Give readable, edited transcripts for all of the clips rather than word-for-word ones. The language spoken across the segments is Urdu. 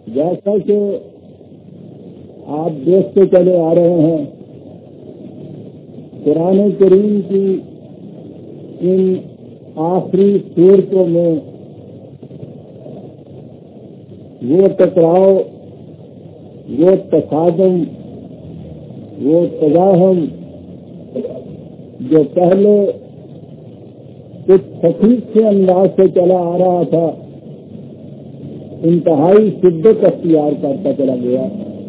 جیسا کہ آپ دیکھتے چلے آ رہے ہیں قرآن کریم کی ان آخری صورتوں میں وہ ٹکراؤ، وہ تصادم، وہ تزاحم جو پہلے کچھ خفیف سے انداز سے چلا آ رہا تھا، انتہائی شدت اختیار کرتا چلا گیا،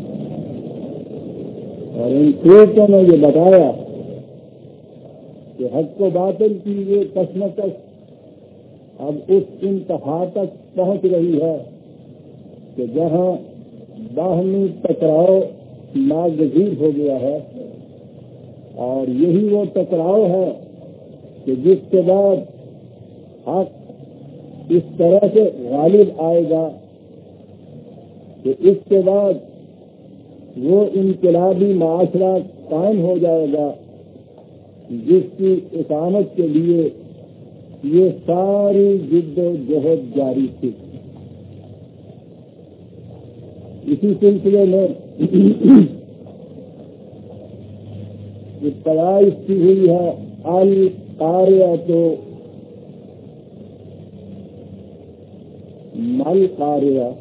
اور ان صورتوں نے یہ بتایا کہ حق و باطل کی یہ کشمکش اب اس انتہا تک پہنچ رہی ہے کہ جہاں باہمی ٹکراؤ ناگزیر ہو گیا ہے، اور یہی وہ ٹکراؤ ہے کہ جس کے بعد حق اس طرح سے غالب آئے گا کہ اس کے بعد وہ انقلابی معاشرہ قائم ہو جائے گا جس کی اقامت کے لیے یہ ساری جد و جہد جاری تھی۔ اسی سلسلے میں ابتدا اس کی ہوئی ہے القاریۃ مل قاریہ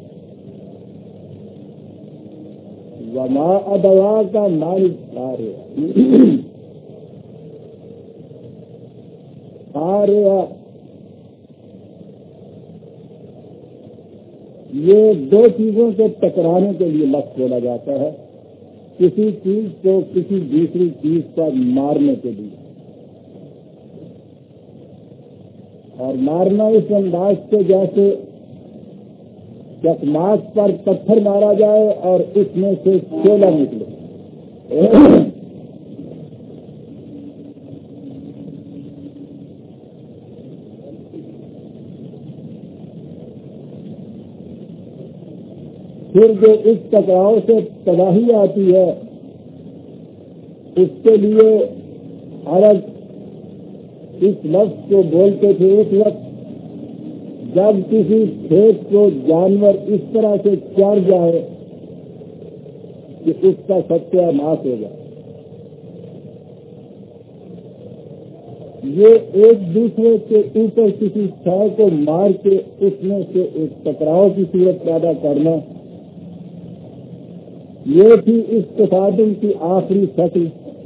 وما ادراک مل قاریہ۔ قاریہ یہ دو چیزوں کے ٹکرانے کے لیے لفظ بولا جاتا ہے، کسی چیز کو کسی دوسری چیز پر مارنے کے لیے، اور مارنا اس انداز سے جیسے چکماس پر پتھر مارا جائے اور اس میں سے شعلہ نکلے۔ پھر جو اس ٹکراؤ سے تباہی آتی ہے اس کے لیے عرب اس لفظ کو بولتے تھے اس وقت جب کسی کھیت کو جانور اس طرح سے چر جائے کہ اس کا ستیہ ناش ہو جائے۔ یہ ایک دوسرے کے اوپر کسی شے کو مار کے اس میں سے ایک ٹکراؤ کی صورت پیدا کرنا، یہ تھی اس تصادم کی آخری شکل۔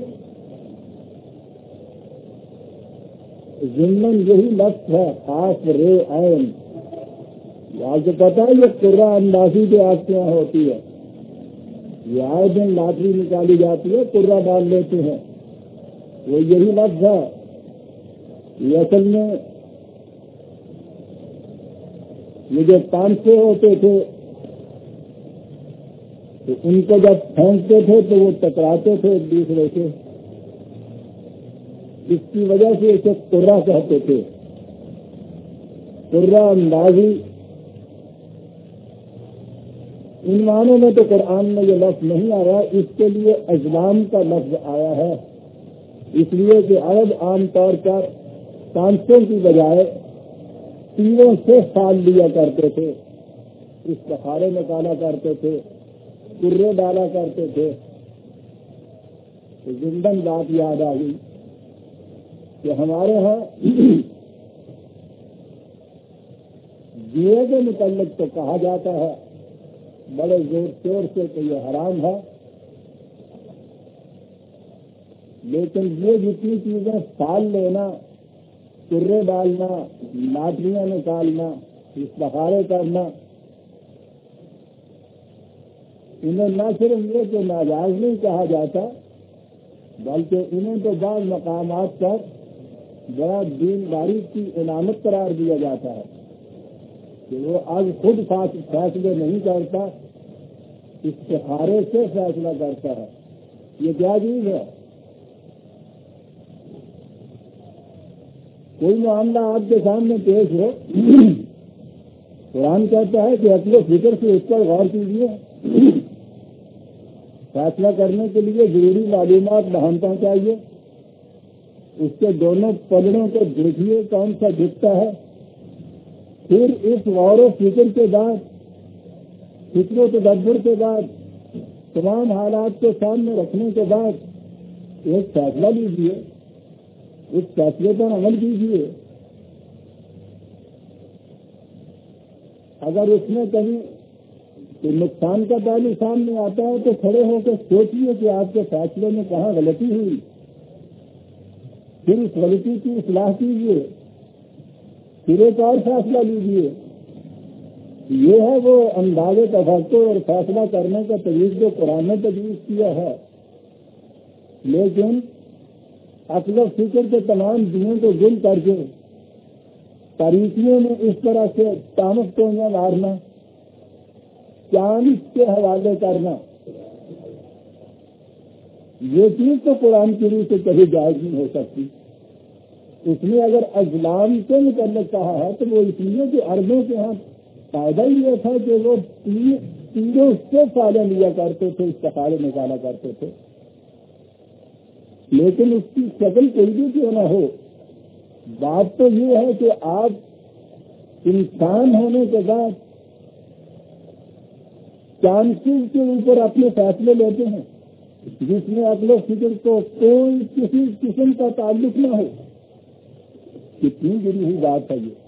ضمن یہی لفظ ہے خاص رے عین، آپ کو پتا ہے یہ قرہ اندازی جو آپ کے یہاں ہوتی ہے، یہ آئے دن لاٹری نکالی جاتی ہے، قرہ ڈال لیتے ہیں، وہ یہی لفظ ہے۔ یہ اصل میں یہ جو 500 ہوتے تھے تو ان کو جب پھینکتے تھے تو وہ ٹکراتے تھے ایک دوسرے سے، اس کی وجہ سے اسے قرہ کہتے تھے۔ قرہ اندازی ان معنوں میں تو قرآن میں یہ لفظ نہیں آیا، اس کے لیے ازلام کا لفظ آیا ہے، اس لیے کہ عرب عام طور پر 500 کی بجائے تیروں سے فال لیا کرتے تھے، اس بخارے نکالا کرتے تھے، قرے ڈالا کرتے تھے۔ تو زندن بات یاد آ گئی کہ ہمارے ہاں جوئے کے متعلق تو کہا جاتا ہے بڑے زور شور سے کہ یہ حرام ہے، لیکن یہ جتنی چیزیں فال لینا، قرے ڈالنا، لاٹریاں نکالنا، اس بخارے کرنا، انہیں نہ صرف یہ کہ ناجائز نہیں کہا جاتا بلکہ انہیں تو بعض مقامات پر بڑا دینداری کی علامت قرار دیا جاتا ہے کہ وہ آج خود فیصلے نہیں کرتا، استخارے سے فیصلہ کرتا ہے۔ یہ کیا چیز ہے؟ کوئی معاملہ آپ کے سامنے پیش ہو، قرآن کہتا ہے کہ عقل و فکر سے اس پر غور کیجیے، فیصلہ کرنے کے لیے ضروری معلومات بہانتا چاہیے، اس کے دونوں پلڑوں کو دیکھیے کون سا دکھتا ہے، پھر اس غور و فکر کے بعد فکر و تدبر کے بعد تمام حالات کو سامنے رکھنے کے بعد ایک فیصلہ لیجیے، اس فیصلے پر عمل کیجیے۔ اگر اس میں کہیں کوئی نقصان کا پہلو سامنے آتا ہے تو کھڑے ہو کے سوچیے کہ آپ کے فیصلے میں کہاں غلطی ہوئی، پھر اس غلطی کی اصلاح کیجیے، پھر ایک اور فیصلہ لیجیے۔ یہ ہے وہ انداز تفکر اور فیصلہ کرنے کا طریق جو قرآن نے تجویز کیا ہے، لیکن عقل و فکر کے تمام دنوں کو گل کر کے تاریخیوں میں اس طرح سے تامک ٹوئیاں مارنا، چاند کے حوالے کرنا، یہ چیز تو قرآن کی روح سے کبھی جائز نہیں ہو سکتی۔ اس نے اگر ازلام سے متعلق کہا ہے تو وہ اس لیے کہ عربوں کے ہاں فائدہ ہی یہ تھا کہ وہ تیروں سے فائدہ لیا کرتے تھے، استفادے نکالا کرتے تھے، لیکن اس کی شکل کوئی بھی کیوں نہ ہو، بات تو یہ ہے کہ آپ انسان ہونے کے بعد چانسز کے اوپر اپنے فیصلے لیتے ہیں جس میں عقل و فکر کو کوئی کسی قسم کا تعلق نہ ہو۔ کتنی گری ہوئی بات ہے یہ،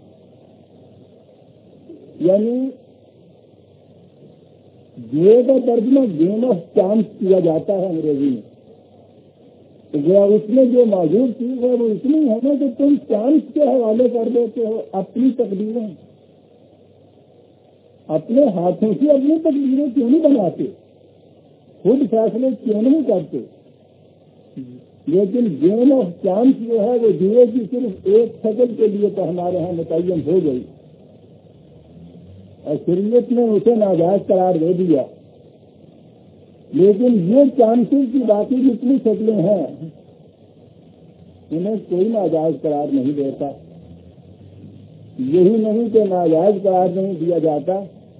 یعنی جے کا ترجمہ گیم آف چانس کیا جاتا ہے انگریزی میں۔ اس میں جو موجود چیز ہے وہ اتنی ہے نا کہ تم چانس کے حوالے کر دیتے ہو اپنی تقدیریں، اپنے ہاتھوں سے اپنی تقدیریں کیوں نہیں بناتے، خود فیصلے کیوں نہیں کرتے؟ لیکن گیم آف چانس جو ہے وہ جوئے کی صرف ایک شکل کے لیے تو ہمارے ہاں متعین ہو گئی اور شریعت نے اسے ناجائز قرار دے دیا، لیکن یہ چانسز کی باقی جتنی شکلیں ہیں انہیں کوئی ناجائز قرار نہیں دیتا۔ یہی نہیں کہ ناجائز قرار نہیں دیا جاتا،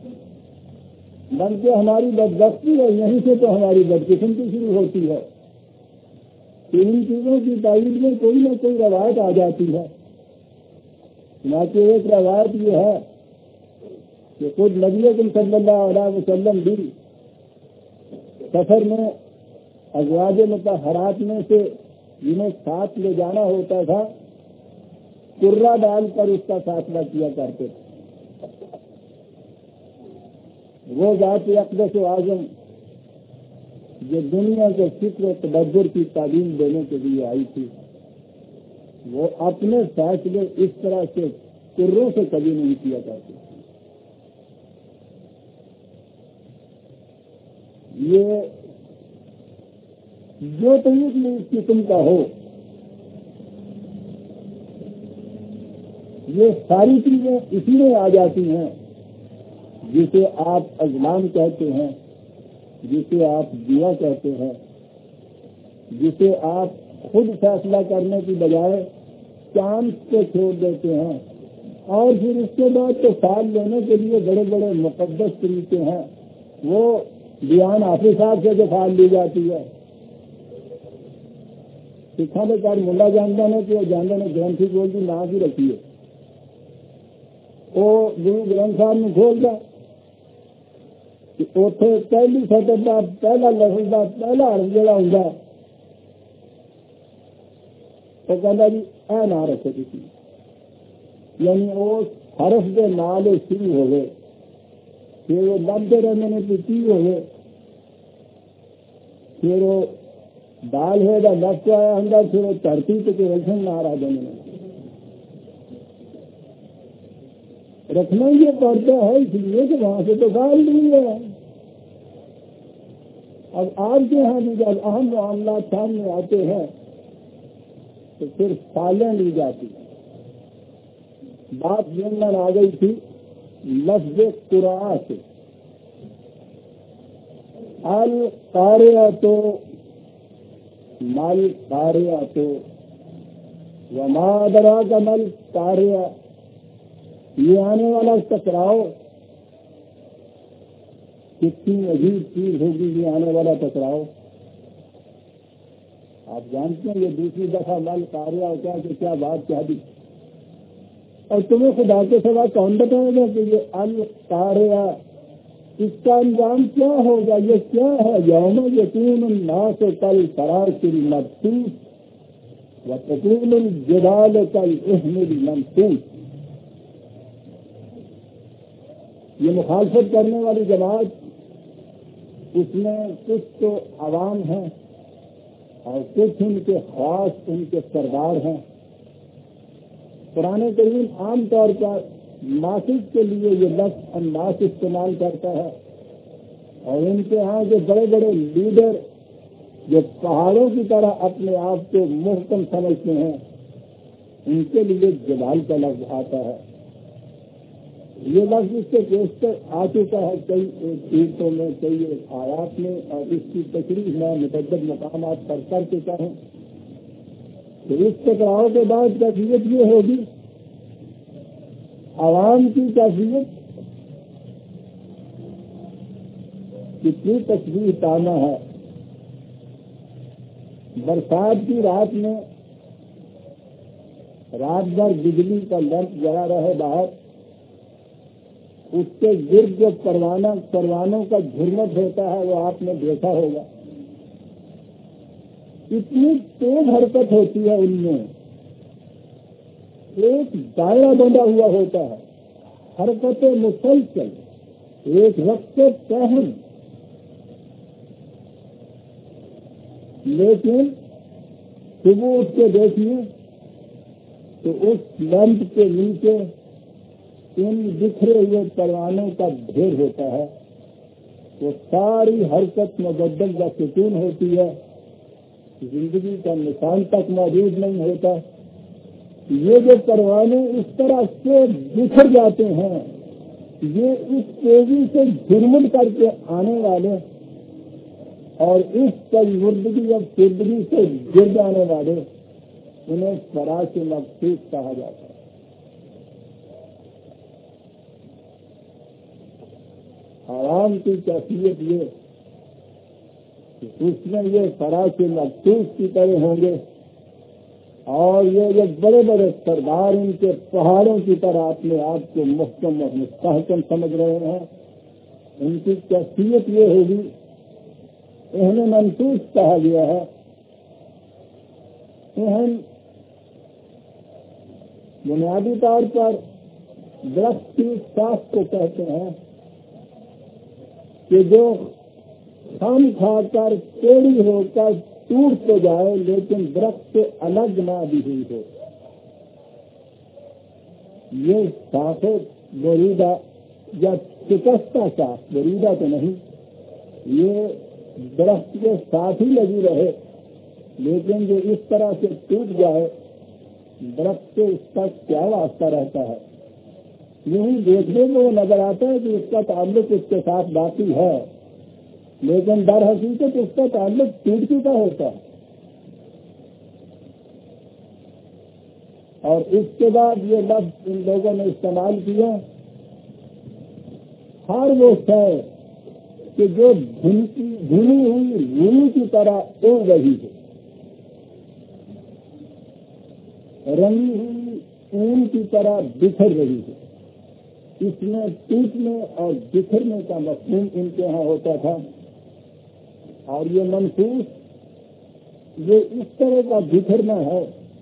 بلکہ ہماری بدبختی ہے، یہیں سے تو ہماری بدقسمتی شروع ہوتی ہے کہ ان چیزوں کی تائید میں کوئی نہ کوئی روایت آ جاتی ہے۔ چنانچہ ایک روایت یہ ہے کہ خود نبی اکرم صلی اللہ علیہ وسلم بھی سفر میں ازواج مطہرات میں سے جنہیں ساتھ لے جانا ہوتا تھا کرہ ڈال کر اس کا فیصلہ کیا کرتے تھے۔ وہ ذات اقدس و اعظم جو دنیا کے فکر و تدبر کی تعلیم دینے کے لیے آئی تھی، وہ اپنے فیصلے اس طرح سے کروں سے کبھی نہیں کیا کرتے۔ یہ جو طریق میں اس قسم کا ہو، یہ ساری چیزیں اسی میں آ جاتی ہیں جسے آپ ازلام کہتے ہیں، جسے آپ دیا کہتے ہیں، جسے آپ خود فیصلہ کرنے کی بجائے چانس کو چھوڑ دیتے ہیں، اور پھر اس کے بعد تو فال لینے کے لیے بڑے بڑے مقدس طریقے ہیں، وہ دیوان حافظ صاحب سے جو فال لی جاتی ہے۔ سکھا نے کہا ملا جاندہ نے کہ جاندہ نے گرنتھی بول دی نہ بھی رکھی ہے، وہ گرو گرنتھ صاحب نے کھول دیا کہ اوتھے پہلی سطح کا پہلا لفظ کا پہلا حرف جڑا ہوندا تو کہندا جی اے نہ رکھو کسی، یعنی اس حرف کے نال شروع ہوئے، پھر وہ لبتے رہنے میں پتی ہوئے، پھر وہ دال ہے دا لفظ آیا ہوں، پھر وہ دھرتی تو کوئی رکھن نہ رہا دینے رکھنا یہ پڑتا ہے، اس لیے کہ وہاں سے تو گال نہیں ہے۔ اب آپ کے یہاں بھی جب اہم معاملات سامنے آتے ہیں تو پھر فالیں لی جاتی۔ بات ضمن آ گئی تھی لفظ قرآن سے، القاریۃ مل قاریۃ وما ادراک مل قاریہ، یہ آنے والا ٹکراؤ کتنی عجیب چیز ہوگی، یہ آنے والا ٹکراؤ۔ آپ جانتے ہیں یہ دوسری دفعہ مل قاریہ کیا کہ کیا بات کہہ دی، اور تمہیں خدا کے سوا کون بتائے گا کہ یہ القاریہ اس کا انجام کیا ہوگا؟ یہ کیا ہے؟ یوم یکون الناس کالفراش المبثوث وتكون الجبال كالعهن المنفوش۔ یہ مخالفت کرنے والی جماعت، اس میں کچھ تو عوام ہیں اور کچھ ان کے خاص ان کے سردار ہیں۔ قرآن کریم عام طور پر ناسک کے لیے یہ لفظ الناس استعمال کرتا ہے، اور ان کے ہاں جو بڑے بڑے لیڈر جو پہاڑوں کی طرح اپنے آپ کو محکم سمجھتے ہیں، ان کے لیے جبال کا لفظ آتا ہے۔ یہ لفظ اس سے بیشتر آ چکا ہے کئی صورتوں میں، کئی آیات میں، اور اس کی تشریح میں متعدد مقامات پر کر چکا ہوں۔ تو اس ٹکراؤ کے بعد کیفیت یہ ہوگی، عوام کی کیفیت کتنی تصویر تانا ہے۔ برسات کی رات میں رات بھر بجلی کا لمپ جلا رہے باہر، اس کے گرد جو پروانوں کا جھرمٹ ہوتا ہے وہ آپ نے دیکھا ہوگا۔ اتنی تیز حرکت ہوتی ہے ان میں، ایک دائرہ بندھا ہوا ہوتا ہے، حرکت مسلسل، ایک وقت پہن، لیکن صبح اٹھ کے دیکھیے تو اس لمپ کے نیچے ان بکھرے ہوئے پروانوں کا ڈھیر ہوتا ہے۔ وہ ساری حرکت مبدل کا سکون ہوتی ہے، زندگی کا نشان تک موجود نہیں ہوتا۔ یہ جو پروانے اس طرح سے بکھر جاتے ہیں، یہ اس تیزی سے جھرمٹ کر کے آنے والے اور اس تجردگی اور شدگی سے گر جانے والے، انہیں فراش مبثوث کہا جاتا ہے۔ عوام کی کیفیت یہ، اس میں یہ فراش مبثوث کی طرح ہوں گے، اور یہ بڑے بڑے سردار ان کے پہاڑوں کی طرح اپنے آپ کو محکم اور مستحکم سمجھ رہے ہیں۔ ان کی کیفیت یہ ہوگی، انہیں منسوخ کہا گیا ہے۔ بنیادی طور پر درخت کی ساخ کو کہتے ہیں کہ جو خام کھا کر ٹیڑھی ہو کر ٹوٹ تو جائے لیکن درخت سے الگ نہ بھی ہوئی ہو۔ یہ ساخیں بریدہ یا شکستہ ساخ، بریدہ تو نہیں، یہ درخت کے ساتھ ہی لگی رہے، لیکن جو اس طرح سے ٹوٹ جائے، درخت سے اس کا کیا واسطہ رہتا ہے؟ یوں دیکھنے میں وہ نظر آتا ہے کہ اس کا تعلق اس کے ساتھ باقی ہے، لیکن در حقیقت اس کا تعلق ٹوٹ چکا ہوتا ہے۔ اور اس کے بعد یہ لفظ ان لوگوں نے استعمال کیا، ہر وہ شے کہ جو بھنی ہوئی روئی کی طرح اڑ رہی ہے، رنگی ہوئی اون کی طرح بکھر رہی ہے۔ اس میں ٹوٹنے اور بکھرنے کا مفہوم ان کے یہاں ہوتا تھا، اور یہ منسوخ یہ اس طرح کا بکھرنا ہے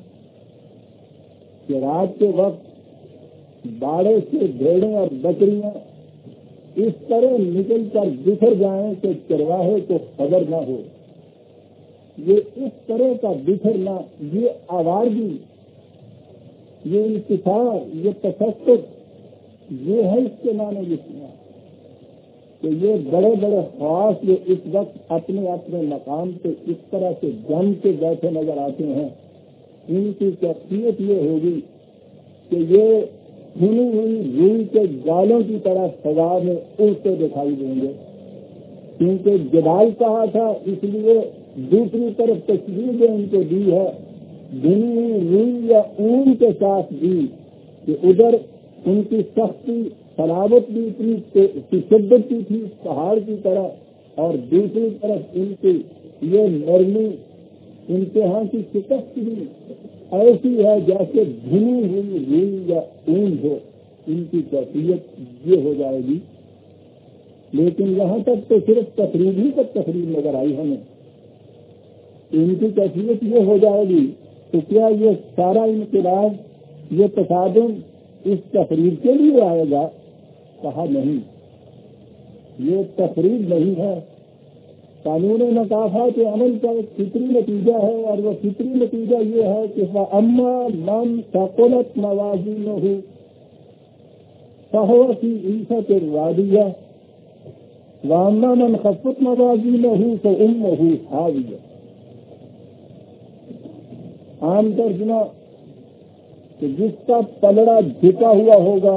کہ رات کے وقت باڑے سے بھیڑیں اور بکریاں اس طرح نکل کر بکھر جائیں کہ چرواہے کو خبر نہ ہو۔ یہ اس طرح کا بکھرنا، یہ آوارگی، یہ انتشار، یہ تشدد، یہ ہے اس کے معنی لکھنا کہ یہ بڑے بڑے خواص جو اس وقت اپنے اپنے مقام پہ اس طرح سے جم کے بیٹھے نظر آتے ہیں، ان کی کیفیت یہ ہوگی کہ یہ بھنی ہوئی روئی کے جالوں کی طرح فضا میں اڑتے دکھائی دیں گے۔ کیونکہ جبال کہا تھا، اس لیے دوسری طرف تشریح جو ان کو دی ہے بھنی ہوئی روئی یا اون کے ساتھ دی، کہ ادھر ان کی سختی سلاوت بھی اتنی شدت کی تھی پہاڑ کی طرح، اور دوسری طرف ان کی یہ نرمی، امتحان کی شکست بھی ایسی ہے جیسے بھنی ہوئی روئی یا اون ہو۔ ان کی کیفیت یہ ہو جائے گی۔ لیکن یہاں تک تو صرف تقریب ہی تک تقریب نظر آئی ہمیں. ان کی کیفیت یہ ہو جائے گی تو کیا یہ سارا انقلاب یہ تصادم اس تقریب کے لیے آئے گا؟ کہا نہیں، یہ تقریب نہیں ہے. قانون مکافات عمل کا ایک فطری نتیجہ ہے، اور وہ فطری نتیجہ یہ ہے کہ فَأَمَّا مَنْ ثَقُلَتْ مَوَازِينُهُ فَهُوَ فِي عِيشَةٍ رَاضِيَةٍ وَأَمَّا مَنْ خَفَّتْ مَوَازِينُهُ فَأُمُّهُ هَاوِيَةٌ. عام ترجمہ کہ جس کا پلڑا جھکا ہوا ہوگا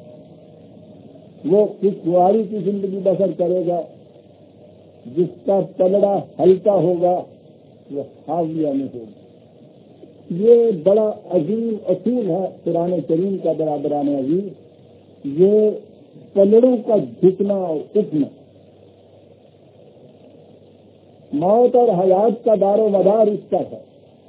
وہ خوشگواری کی زندگی بسر کرے گا، جس کا پلڑا ہلکا ہوگا وہ حاویہ میں ہوگا. یہ بڑا عظیم اصول ہے قرآن کریم کا، برابران عظیم. یہ پلڑوں کا جھکنا اور اٹھنا، موت اور حیات کا دار و مدار اس کا ہے.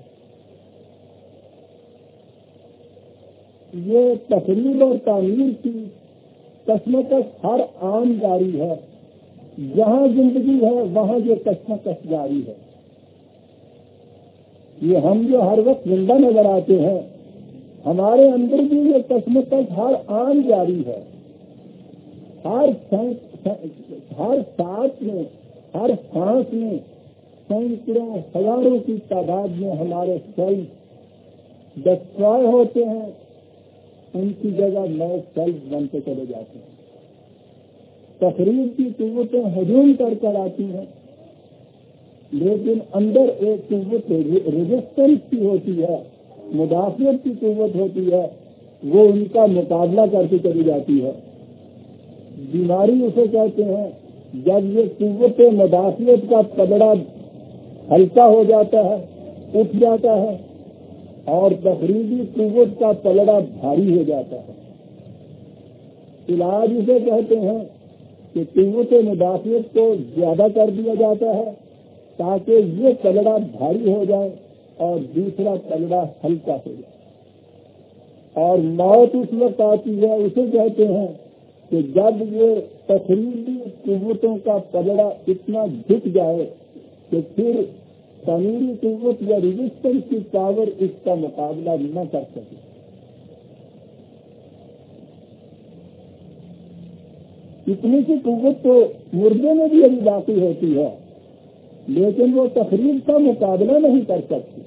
یہ تخریب اور تعمیر کی کشمکش ہر آن جاری ہے. جہاں زندگی ہے وہاں یہ کشمکش جاری ہے. یہ ہم جو ہر وقت زندہ نظر آتے ہیں، ہمارے اندر بھی یہ کشمکش ہر آن جاری ہے. ہر سانس میں، ہر سانس میں سینکڑوں ہزاروں کی تعداد میں ہمارے سیل ڈسٹرائے ہوتے ہیں، ان کی جگہ نئے سیلز بنتے چلے جاتے ہیں. تقریب کی قوتیں ہجوم کر آتی ہیں، لیکن اندر ایک قوت ریزسٹنس کی ہوتی ہے، مدافعت کی قوت ہوتی ہے، وہ ان کا مقابلہ کرتی چلی جاتی ہے. بیماری اسے کہتے ہیں جب یہ قوت مدافعت کا پلڑا ہلکا ہو جاتا ہے، اٹھ جاتا ہے، اور تقریبی قوت کا پلڑا بھاری ہو جاتا ہے. علاج اسے کہتے ہیں کہ قوت مدافعت کو زیادہ کر دیا جاتا ہے تاکہ یہ پلڑا بھاری ہو جائے اور دوسرا پلڑا ہلکا ہو جائے. اور موت اس وقت آتی ہے، اسے کہتے ہیں کہ جب یہ تقریبی قوتوں کا پلڑا اتنا جھک جائے کہ پھر تعمیری قوت یا ریزسٹنس کی پاور اس کا مقابلہ نہ کر سکے. اتنی سی قوت تو مردے میں بھی ابھی باقی ہوتی ہے، لیکن وہ تقریب کا مقابلہ نہیں کر سکتی.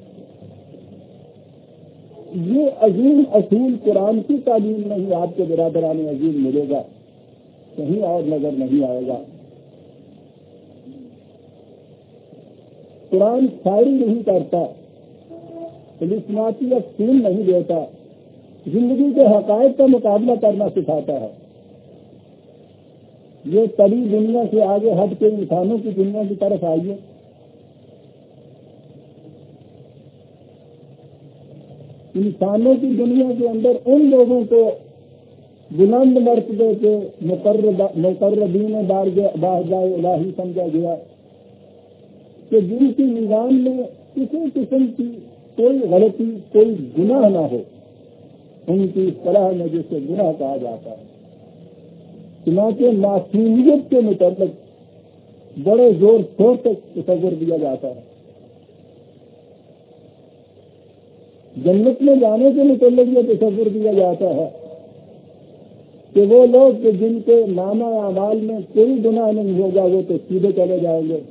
یہ عظیم اصول قرآن کی تعلیم نہیں آپ کے برادران عظیم ملے گا، کہیں اور نظر نہیں آئے گا. قرآن شاعری نہیں کرتا، الزاماتی افسون نہیں دیتا، زندگی کے حقائق کا مقابلہ کرنا سکھاتا ہے. یہ طبی دنیا سے آگے ہٹ کے انسانوں کی دنیا کی طرف آئیے. انسانوں کی دنیا کے اندر ان لوگوں کو بلند مرتبے کے مقربین بارگاہ الہی سمجھا گیا کہ جن کی نظام میں کسی قسم کی کوئی غلطی، کوئی گناہ نہ ہو، ان کی اصطلاح میں جسے گناہ کہا جاتا ہے. چنانچہ معصومیت کے متعلق بڑے زور شور سے تصور دیا جاتا ہے. جنت میں جانے کے متعلق یہ تصور دیا جاتا ہے کہ وہ لوگ جن کے نامہ اعمال میں کوئی گناہ نہیں ہوگا وہ تو سیدھے چلے جائیں گے،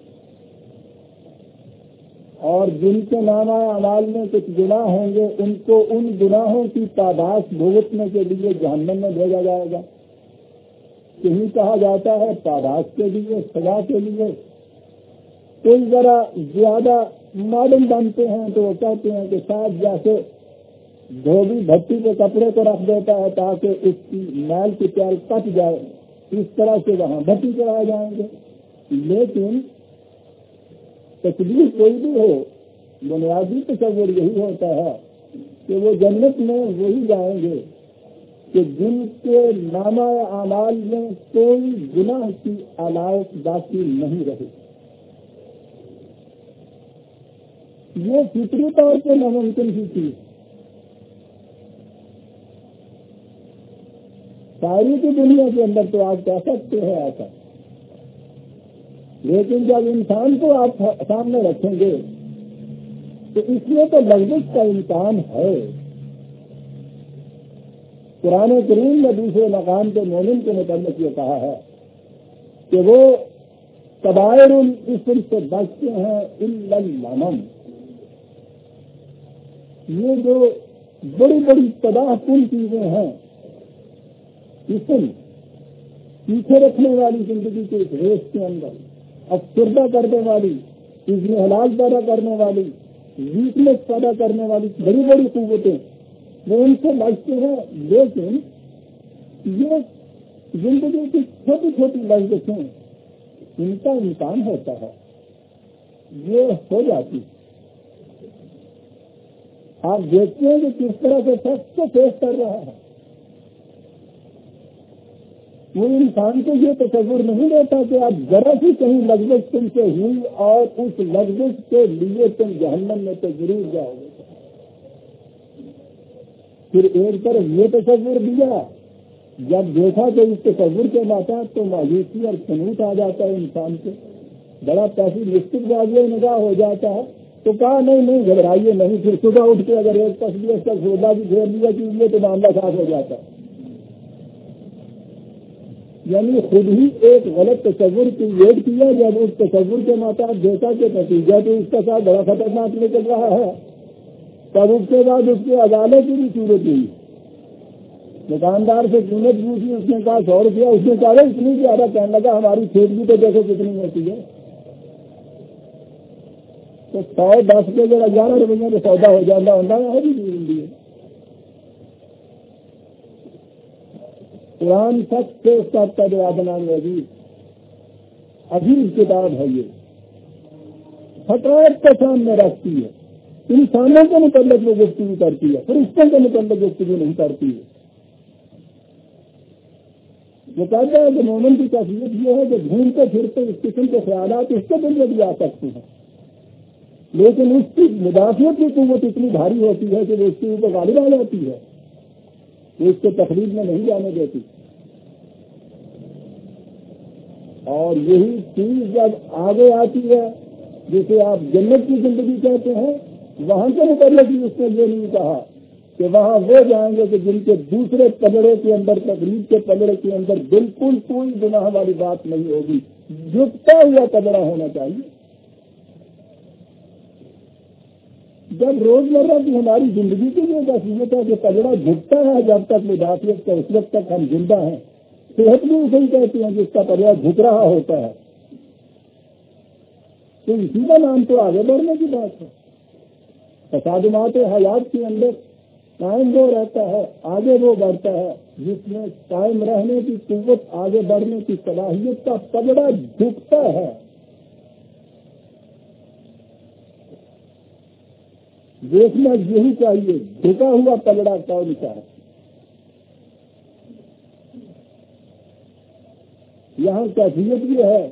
اور جن کے نامہ اعمال میں کچھ گناہ ہوں گے ان کو ان گناہوں کی پاداش بھگتنے کے لیے جہنم میں بھیجا جائے گا. کہیں کہا جاتا ہے پاداش کے لیے، سزا کے لیے. کوئی ذرا زیادہ معلوم بنتے ہیں تو وہ کہتے ہیں کہ شاید جیسے دھوبی بھٹی کے کپڑے کو رکھ دیتا ہے تاکہ اس کی میل کی پیال کٹ جائے، اس طرح سے وہاں بھٹی کرائے جائیں گے. لیکن تکلیف کوئی بھی ہو، بنیادی تصور یہی ہوتا ہے کہ وہ جنت میں وہی جائیں گے کہ جن کے نامہ اعمال میں کوئی گناہ کی علائق باقی نہیں رہے. یہ فطری طور پہ ناممکن کی چیز. شاعری کی دنیا کے اندر تو آپ کہہ سکتے ہیں ایسا، لیکن جب انسان کو آپ سامنے رکھیں گے تو اس میں تو لفظ کا امکان ہے. قرآن کریم نے دوسرے مقام کے مومن کے متعلق یہ کہا ہے کہ وہ کبائر الاسم سے بچتے ہیں الا اللمم. یہ جو بڑی بڑی تباہ کن چیزیں ہیں، اسم پیچھے رکھنے والی زندگی کے اس ریس کے اندر افسردہ کرنے والی، اذن حلال پیدا کرنے والی، ویکنیس پیدا کرنے والی بڑی بڑی قوتیں، وہ ان سے بچتے ہیں. لیکن یہ زندگی کی چھوٹی چھوٹی لذتیں ان کا امکان ہوتا ہے، یہ ہو جاتی. آپ دیکھتے ہیں کہ کس طرح سے شخص کو پیش کر رہا ہے. وہ انسان کو یہ تصور نہیں دیتا کہ آپ ذرا سی کہیں لذت تم سے ہوئی اور اس لذت کے لیے تم جہنم میں تو ضرور جاؤ گے. پھر ایک طرف یہ تصور دیا، جب دیکھا کہ اس تصور کے ماتا تو مایوسی اور خنوط آ جاتا ہے انسان کو، بڑا پیسمسٹک واضح نگاہ ہو جاتا ہے. تو کہا نہیں گھبرائیے نہیں، پھر صبح اٹھ کے اگر ایک تصویر تک سودا بھی گھیر لیا کیجیے تو معاملہ صاف ہو جاتا ہے. یعنی خود ہی ایک غلط تصور کریٹ کیا، جب اس تصور کے ماتا دیکھا کہ نتیجہ تو اس کا ساتھ بڑا خطرناک نکل رہا ہے، تب اس کے بعد اس کی عدالت کی بھی صورت ہوئی. دکاندار سے قیمت پوچھی، اس نے کہا 100 روپیہ، اس نے کہا اتنی زیادہ کہنے لگا ہماری کھیت بھی تو دیکھو کتنی ہوتی ہے. تو 110 کے اگر 11 روپئے میں سودا ہو جاتا ہے بھی زندگی ہے. قرآن سچ سے اس کا تجربہ عجیب کتاب ہے. یہ حقائق کے سامنے رکھتی ہے، انسانوں کے متعلق وہ گفتگو کرتی ہے، فرشتوں کے متعلق گفتگو نہیں کرتی ہے. وہ کہتا ہے کہ مومن کی تصویر یہ ہے کہ گھومتے پھرتے اس قسم کے خیالات اس کے دل میں بھی آ سکتے ہیں، لیکن اس کی مدافعت کی قوت اتنی بھاری ہوتی ہے کہ وہ اس کے اوپر غالب آ جاتی ہے، وہ اس کو تقریب میں نہیں جانے دیتی. اور یہی چیز جب آگے آتی ہے جسے آپ جنت کی زندگی کہتے ہیں، وہاں کے متعلق بھی اس نے یہ نہیں کہا کہ وہاں وہ جائیں گے کہ جن کے دوسرے پلڑے کے اندر، تقریب کے پلڑے کے اندر بالکل کوئی گناہ والی بات نہیں ہوگی، جھکتا ہوا پلڑا ہونا چاہیے. جب روزمرہ کی ہماری زندگی کی یہ تصویر ہے کہ پلڑا جھکتا ہے جب تک مدافعت کا اس وقت تک ہم زندہ ہیں. صحت بھی اسے کہتے ہیں جس کا پلڑا جھک رہا ہوتا ہے، تو اسی کا نام تو آگے بڑھنے کی بات ہے. تصادمات حیات کے اندر قائم وہ رہتا ہے، آگے وہ بڑھتا ہے جس میں قائم رہنے کی قوت، آگے بڑھنے کی صلاحیت کا پلڑا جھکتا ہے. دیکھنا یہی چاہیے جھکا ہوا پلڑا کون سا ہے. یہاں کیفیت یہ ہے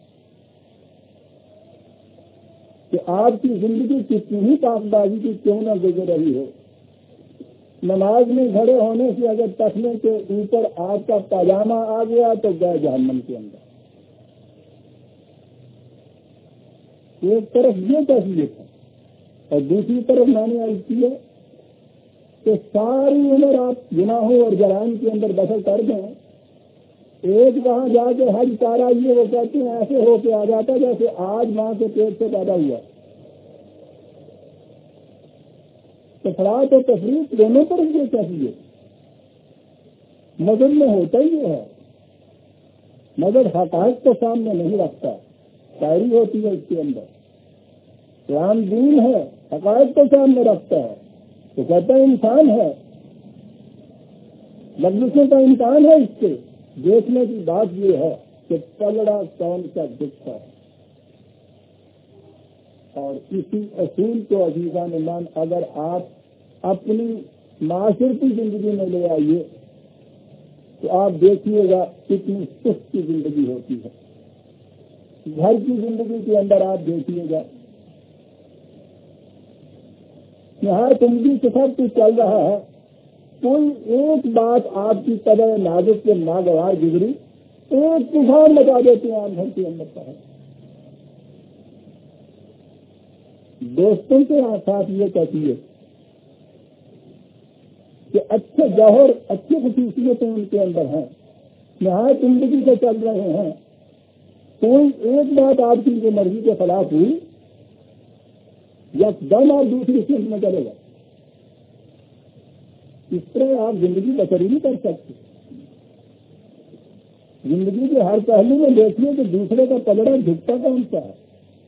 کہ آپ کی زندگی کتنی ہی کام بازی کی کیوں نہ گزر رہی ہو، نماز میں کھڑے ہونے سے اگر تسمے کے اوپر آپ کا پاجامہ آ گیا تو گئے جہنم کے اندر. ایک طرف یہ کیفیت ہے اور دوسری طرف میں نے عرض کی ہے کہ ساری عمر آپ گناہوں اور جرائم کے اندر بسر کر دیں، ایک وہاں جا کے حج تارا یہ وہ کہتے ہیں ایسے ہو کے آ جاتا جیسے آج ماں کے پیٹ سے پیدا ہوا. افراد و تفریح دونوں پر یہ چاہیے. مگر میں ہوتا ہی یہ ہے، مگر حقائق کو سامنے نہیں رکھتا، شاعری ہوتی ہے اس کے اندر. قرآن دین ہے، حقائق کو سامنے رکھتا ہے تو کہتا ہے انسان ہے، لفظوں کا امکان ہے. اس سے دیکھنے کی بات یہ ہے کہ پلڑا کون سا دکھتا ہے. اور اسی اصول کو عزیزان ایمان اگر آپ اپنی معاشرتی زندگی میں لے آئیے تو آپ دیکھیے گا کتنی سست کی زندگی ہوتی ہے. گھر کی زندگی کے اندر آپ دیکھیے گا یہاں زندگی سے سب کچھ چل رہا ہے، کوئی ایک بات آپ کی طرح نازک کے ناگوار گزری، ایک طوفان لگا دیتے ہیں آپ گھر کے اندر کا ہے. دوستوں کے ساتھ یہ کیفیت کہ اچھے جوہر اچھی خصوصیتیں ان کے اندر ہیں، نہایت زندگی سے چل رہے ہیں، کوئی ایک بات آپ کی مرضی کے خلاف ہوئی یکدم آپ دوسری سمت میں چلے گا، اس طرح آپ زندگی بسر ہی نہیں کر سکتے۔ زندگی کے ہر پہلو میں دیکھیے کہ دوسرے کا پلڑا جھکتا کون سا ہے،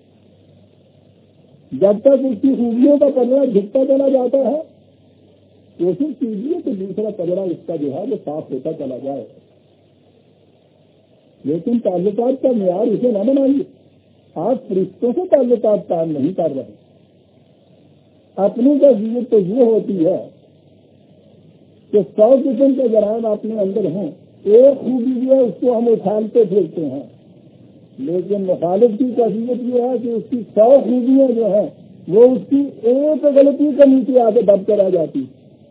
جب تک اس کی خوبیوں کا پلڑا جھکتا چلا جاتا ہے کوشش کیجیے کہ دوسرا پلڑا اس کا جو ہے وہ صاف ہوتا چلا جائے، لیکن تعلقات کا معیار اسے نہ بنائیے۔ آپ فرشتوں سے تعلقات قائم نہیں کر رہے، اپنی تصویر تو یہ ہوتی ہے کہ 100 قسم کے جرائم اپنے اندر ہوں، ایک خوبی جو ہے اس کو ہم اچھالتے پھرتے ہیں، لیکن مخالف کی کیفیت یہ ہے کہ اس کی 100 خوبیاں جو ہیں وہ اس کی ایک غلطی کے نیچے آ کے دب کر آ جاتی۔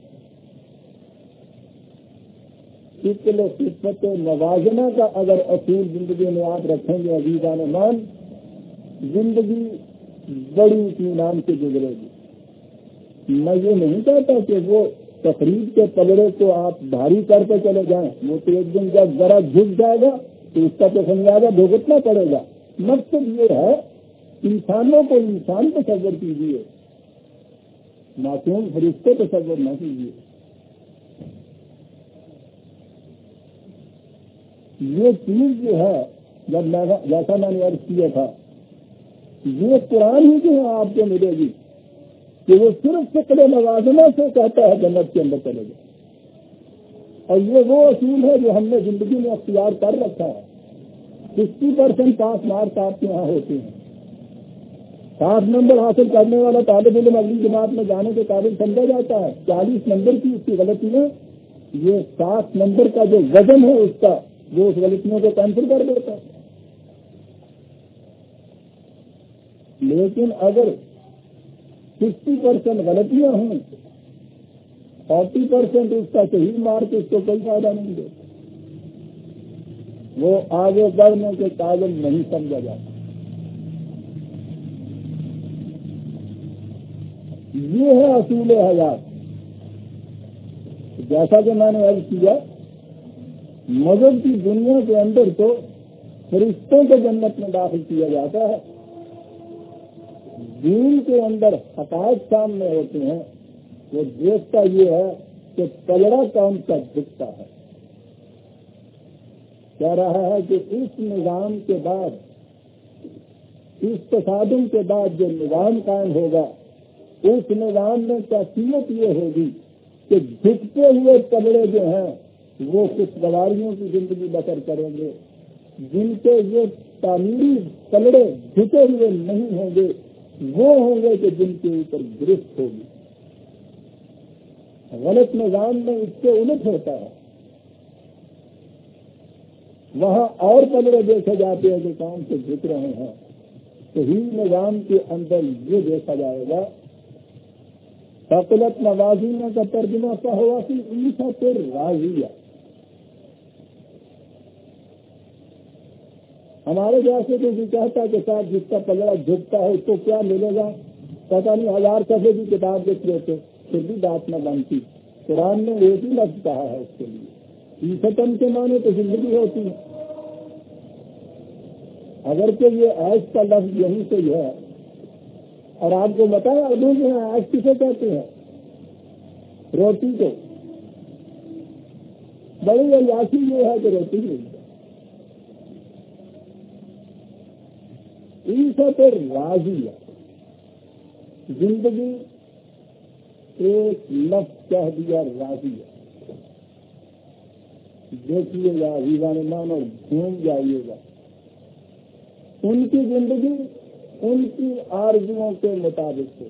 صفت موازنہ کا اگر اصول زندگی میں آپ رکھیں گے عزیزان مان، زندگی بڑی اطمینان سے گزرے گی۔ میں یہ نہیں کہتا کہ وہ تقریب کے پلڑے کو آپ بھاری کر کے چلے جائیں، وہ تو ایک دن جب ذرا جھک جائے گا تو اس کا تو خمیازہ بھگتنا پڑے گا۔ مقصد یہ ہے انسانوں کو انسان تصور کیجیے، معصوم فرشتے تصور نہ کیجیے۔ یہ چیز جو ہے جیسا میں نے عرض کیا تھا، یہ قرآن ہی جو ہے آپ کو ملے گی کہ وہ صرف فکر موازنہ سے کہتا ہے جنت کے اندر چلے گا، اور یہ وہ اصول ہے جو ہم نے زندگی میں اختیار کر رکھا ہے۔ 60% پاس مارکس آپ کے یہاں ہوتے ہیں، 60 نمبر حاصل کرنے والا طالب علم اگلی جماعت میں جانے کے قابل سمجھا جاتا ہے۔ 40 نمبر کی اس کی غلطیاں، یہ 60 نمبر کا جو وزن ہے اس کا، وہ اس غلطیوں کو کینسل کر دیتا ہے۔ لیکن اگر 60% غلطیاں ہوں، 40% اس کا صحیح مارک، اس کو کوئی فائدہ نہیں دے، وہ آگے بڑھنے کے قابل نہیں سمجھا جاتا۔ یہ ہے اصول حیات۔ جیسا کہ میں نے عرض کیا، مذہب کی دنیا کے اندر تو فرشتوں کو جنت میں داخل کیا جاتا ہے، دین کے اندر حقائق سامنے ہوتے ہیں، وہ دیکھتا یہ ہے کہ پلڑا کون سا دکھتا ہے۔ کہہ رہا ہے کہ اس نظام کے بعد، اس تصادم کے بعد جو نظام قائم ہوگا، اس نظام میں کیفیت یہ ہوگی کہ جھکتے ہوئے پلڑے جو ہیں وہ خوشگواریوں کی زندگی بسر کریں گے، جن کے یہ تعمیری پلڑے جھکے ہوئے نہیں ہوں گے، وہ ہوں گے کہ جن کے اوپر گرفت ہوگی۔ غلط نظام میں اس سے الٹ ہوتا ہے، وہاں اور پلڑے دیکھے جاتے ہیں کہ کون سے جھک رہے ہیں۔ صحیح نظام کے اندر یہ دیکھا جائے گا، ثقلت موازین کا ترجمہ کیا ہوا کہ عیسیٰ راضیہ۔ ہمارے جیسے تو یہ کہتا ہے کہ صاحب جس کا پلڑا جھکتا ہے اس کو کیا ملے گا، پتہ نہیں 1000 صفحے کی کتاب لکھ لیتے پھر بھی بات نہ بنتی۔ قرآن نے ایک ہی لفظ کہا ہے اس کے لیے، عیسیٰ کے معنی تو زندگی ہوتی ہے۔ اگر کہ یہ عیش کا لفظ یہیں سے ہے، اور آپ کو بتایا اردو میں عیش کسے کہتے ہیں؟ روٹی کو۔ بڑی عیاشی یہ ہے کہ روٹی نہیں ہے۔ عیسیٰ پر راضی ہے، زندگی ایک لفظ کہہ دیا راضی ہے۔ دیکھیے گا عزیزان مان اور گھوم جائیے گا، ان کی زندگی ان کی آرزوؤں کے مطابق ہو،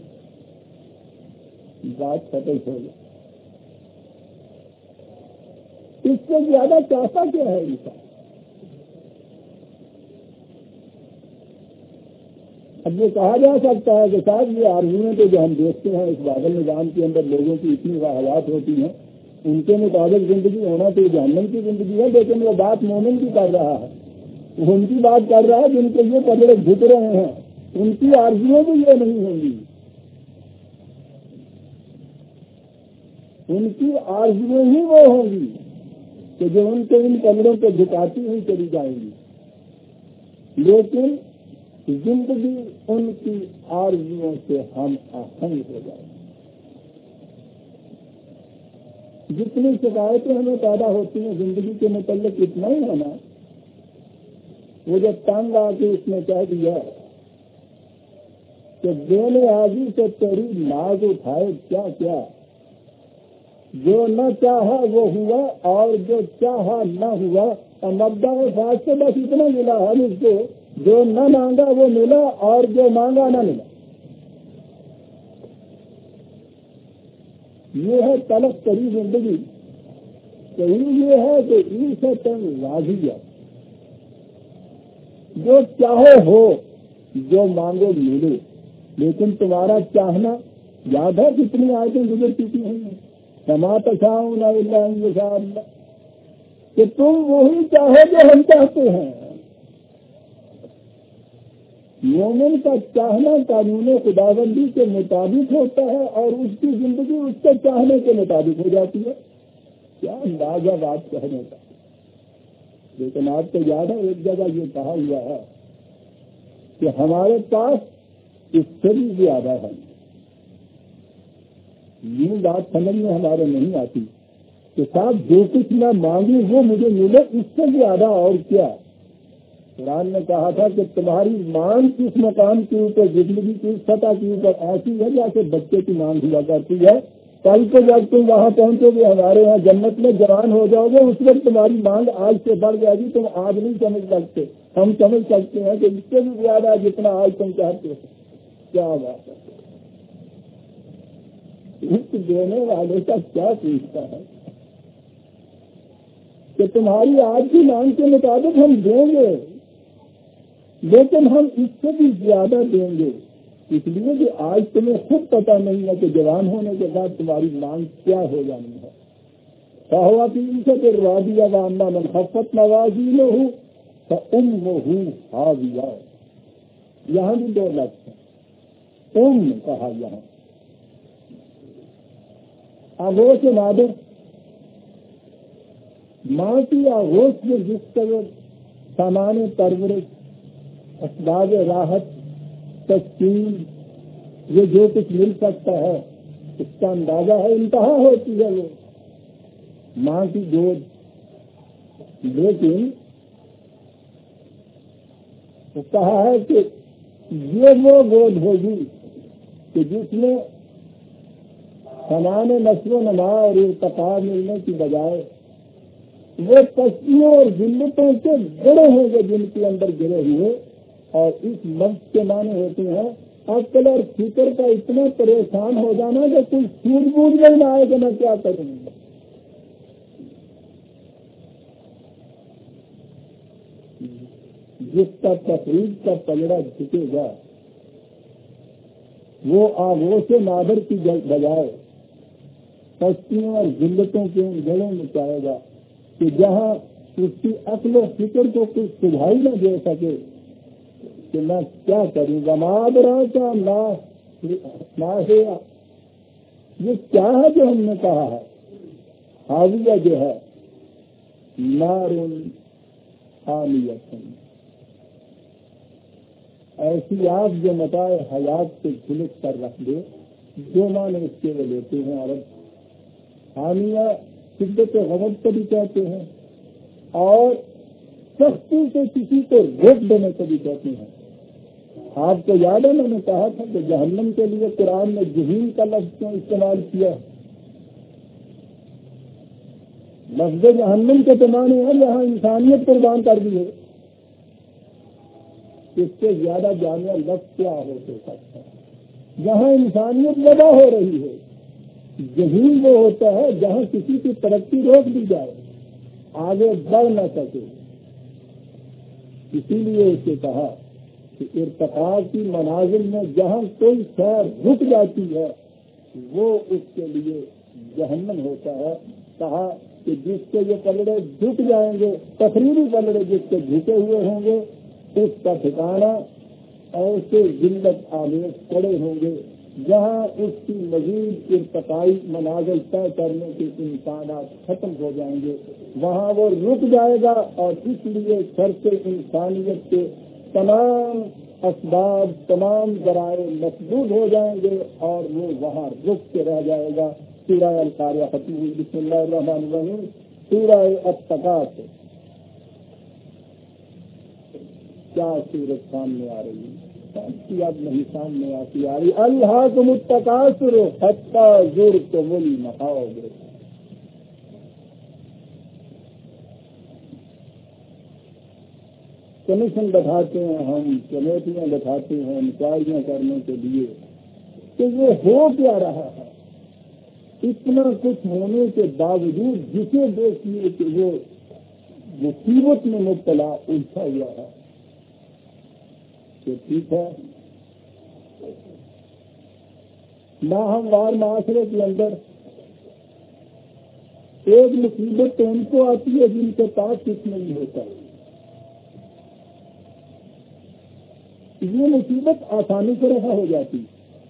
بات ختم ہو گئی۔ اس سے زیادہ چاہتا کیا ہے عیسیٰ؟ اب یہ کہا جا سکتا ہے کہ صاحب یہ آرزویں تو جو ہم دیکھتے ہیں اس بادل نظام کے اندر لوگوں کی اتنی واحد ہوتی ہیں، ان کے مطابق زندگی ہونا تو جہنم کی زندگی ہے، لیکن وہ بات مومن کی کر رہا ہے، ان کی بات کر رہا ہے جن کے یہ پلڑے جھک رہے ہیں، ان کی آرزویں بھی یہ نہیں ہوں گی، ان کی آرزویں ہی وہ ہوں گی کہ جو ان کو ان کمروں کو جھکاتی ہوئی چلی جائیں گی، لیکن زندگی ان کی آرزوؤں سے ہم آہنگ ہو جائے گی۔ جتنی شکایتیں ہمیں پیدا ہوتی ہیں زندگی کے متعلق اتنا ہی ہے نا، وہ جب تنگ آ کے اس نے کہہ دیا کہ بے نیازی سے تیری ناز اٹھائے کیا کیا، جو نہ چاہا وہ ہوا اور جو چاہا نہ ہوا، اور مبدا فاس سے بس اتنا ملا ہے مجھ کو، جو نہ مانگا وہ ملا اور جو مانگا نہ ملا۔ یہ ہے طلب کری زندگی۔ صحیح یہ ہے کہ ای سے تم راضی ہے، جو چاہو ہو، جو مانگو ملے، لیکن تمہارا چاہنا یاد ہے کتنی آیتیں گزر چکی ہیں، کما تشاؤون الا ان یشاء اللہ، کہ تم وہی چاہو جو ہم چاہتے ہیں۔ مومن کا چاہنا قانون خداوندی کے مطابق ہوتا ہے اور اس کی زندگی اس کے چاہنے کے مطابق ہو جاتی ہے۔ کیا اندازہ بات کہنے کا، لیکن آپ کو یاد ہے ایک جگہ یہ کہا ہوا ہے کہ ہمارے پاس اس سے بھی زیادہ ہے۔ یہ بات سمجھ میں ہمارے نہیں آتی کہ صاحب جو کچھ میں مانگوں وہ مجھے ملے، اس سے زیادہ اور کیا۔ قرآن نے کہا تھا کہ تمہاری مانگ اس مقام کے اوپر، زندگی کی سطح کے اوپر ایسی ہے جیسے بچے کی مانگ ہوا کرتی ہے۔ کل کو جب تم وہاں پہنچو گے ہمارے یہاں جنت میں، جوان ہو جاؤ گے، اس وقت تمہاری مانگ آج سے بڑھ جائے گی۔ تم آج نہیں سمجھ سکتے، ہم سمجھ سکتے ہیں کہ اس سے بھی زیادہ جتنا آج تم چاہتے ہو۔ کیا بات ہے، اس دینے والے کا کیا پوچھتا ہے کہ تمہاری آج کی مانگ کے مطابق ہم دیں گے، لیکن ہم اس سے بھی زیادہ دیں گے، اس لیے کہ آج تمہیں خود پتہ نہیں ہے کہ جوان ہونے کے بعد تمہاری مانگ کیا ہو جانی ہے۔ راضیہ واما من خفت موازینہ فامہ ہاویہ، یہاں بھی دو لفظ ہیں، کہا یہاں آغوش نادر، ماں کی آغوش میں جس طرح سامان پرورش، اسباب راحت، تسکین، یہ جو کچھ مل سکتا ہے اس کا اندازہ ہے، انتہا ہوتی ہے وہ ماں کی گود۔ لیکن وہ کہا ہے کہ یہ وہ گود ہوگی کہ جس میں سامان نشو و نما اور ارتقاء ملنے کی بجائے وہ پستیوں اور ذلتوں سے گڑے ہوں گے جن کے اندر گرے ہوئے، اور اس لفظ کے معنی ہوتے ہیں عقل اور فکر کا اتنا پریشان ہو جانا کہ کوئی سوجھ بوجھ نہیں نہ آئے کہ میں کیا کروں گا۔ جس کا تفریح کا پلڑا جھکے گا وہ آغوش نادر کی بجائے پستیوں اور ذلتوں کے گڑوں میں چاہے گا کہ جہاں اس کی عقل و فکر کو کچھ سجھائی نہ دے سکے کہ میں کیا کروں گا۔ مادرا کا نہ یہ کیا ہے جو ہم نے کہا ہے، حاویہ جو ہے نار حامیۃ، ایسی آگ جو متاع حیات سے جھلک کر رکھ دے، جو معنی اس کے وہ لیتے ہیں عرب۔ حامیہ شدت غضب کو بھی کہتے ہیں اور سختی سے کسی کو روک دینے کو بھی کہتے ہیں۔ آپ کو یاد ہے میں نے کہا تھا کہ جہنم کے لیے قرآن نے جہیم کا لفظ کیوں استعمال کیا؟ لفظ جہنم کے پیمانے ہیں یہاں انسانیت قربان کر دی ہے، اس سے زیادہ جامع لفظ کیا ہو سکتا ہے؟ جہاں انسانیت لگا ہو رہی ہے، جہیم وہ ہوتا ہے جہاں کسی کی ترقی روک دی جائے، آگے بڑھ نہ سکے۔ اسی لیے اس سے کہا کہ ارتقاء کی منازل میں جہاں کوئی شہر رک جاتی ہے وہ اس کے لیے جہنم ہوتا ہے۔ کہا کہ جس کے یہ پلڑے جھک جائیں گے، تقریری پلڑے جس کے جھکے ہوئے ہوں گے، اس کا ٹھکانہ ایسے ذلت آمیز کڑے ہوں گے جہاں اس کی مزید ارتقائی منازل طے کرنے کے امکانات ختم ہو جائیں گے، وہاں وہ رک جائے گا، اور اس لیے شرط انسانیت کے تمام اسباب، تمام ذرائع مسدود ہو جائیں گے، اور وہ وہاں رک کے رہ جائے گا۔ سورہ القاریہ ختم ہوئی۔ بسم اللہ الرحمن الرحیم۔ سورہ التکاثر، کیا صورت سامنے آ رہی ہے؟ اب نہیں سامنے آتی آ رہی۔ الہاکم التکاثر حتی زرتم المقابر۔ کمیشن بٹھاتے ہیں ہم، کمیٹیاں بٹھاتے ہیں انکوائریاں کرنے کے لیے کہ یہ ہو کیا رہا ہے۔ اتنا کچھ ہونے کے باوجود جسے دیکھیے کہ وہ مصیبت میں مبتلا الجھا ہوا ہے، تو ٹھیک ہے، ناہموار معاشرے کے اندر ایک مصیبت تو ان کو آتی ہے جن کے پاس کچھ نہیں ہوتا، یہ مصیبت آسانی سے رہا ہو جاتی،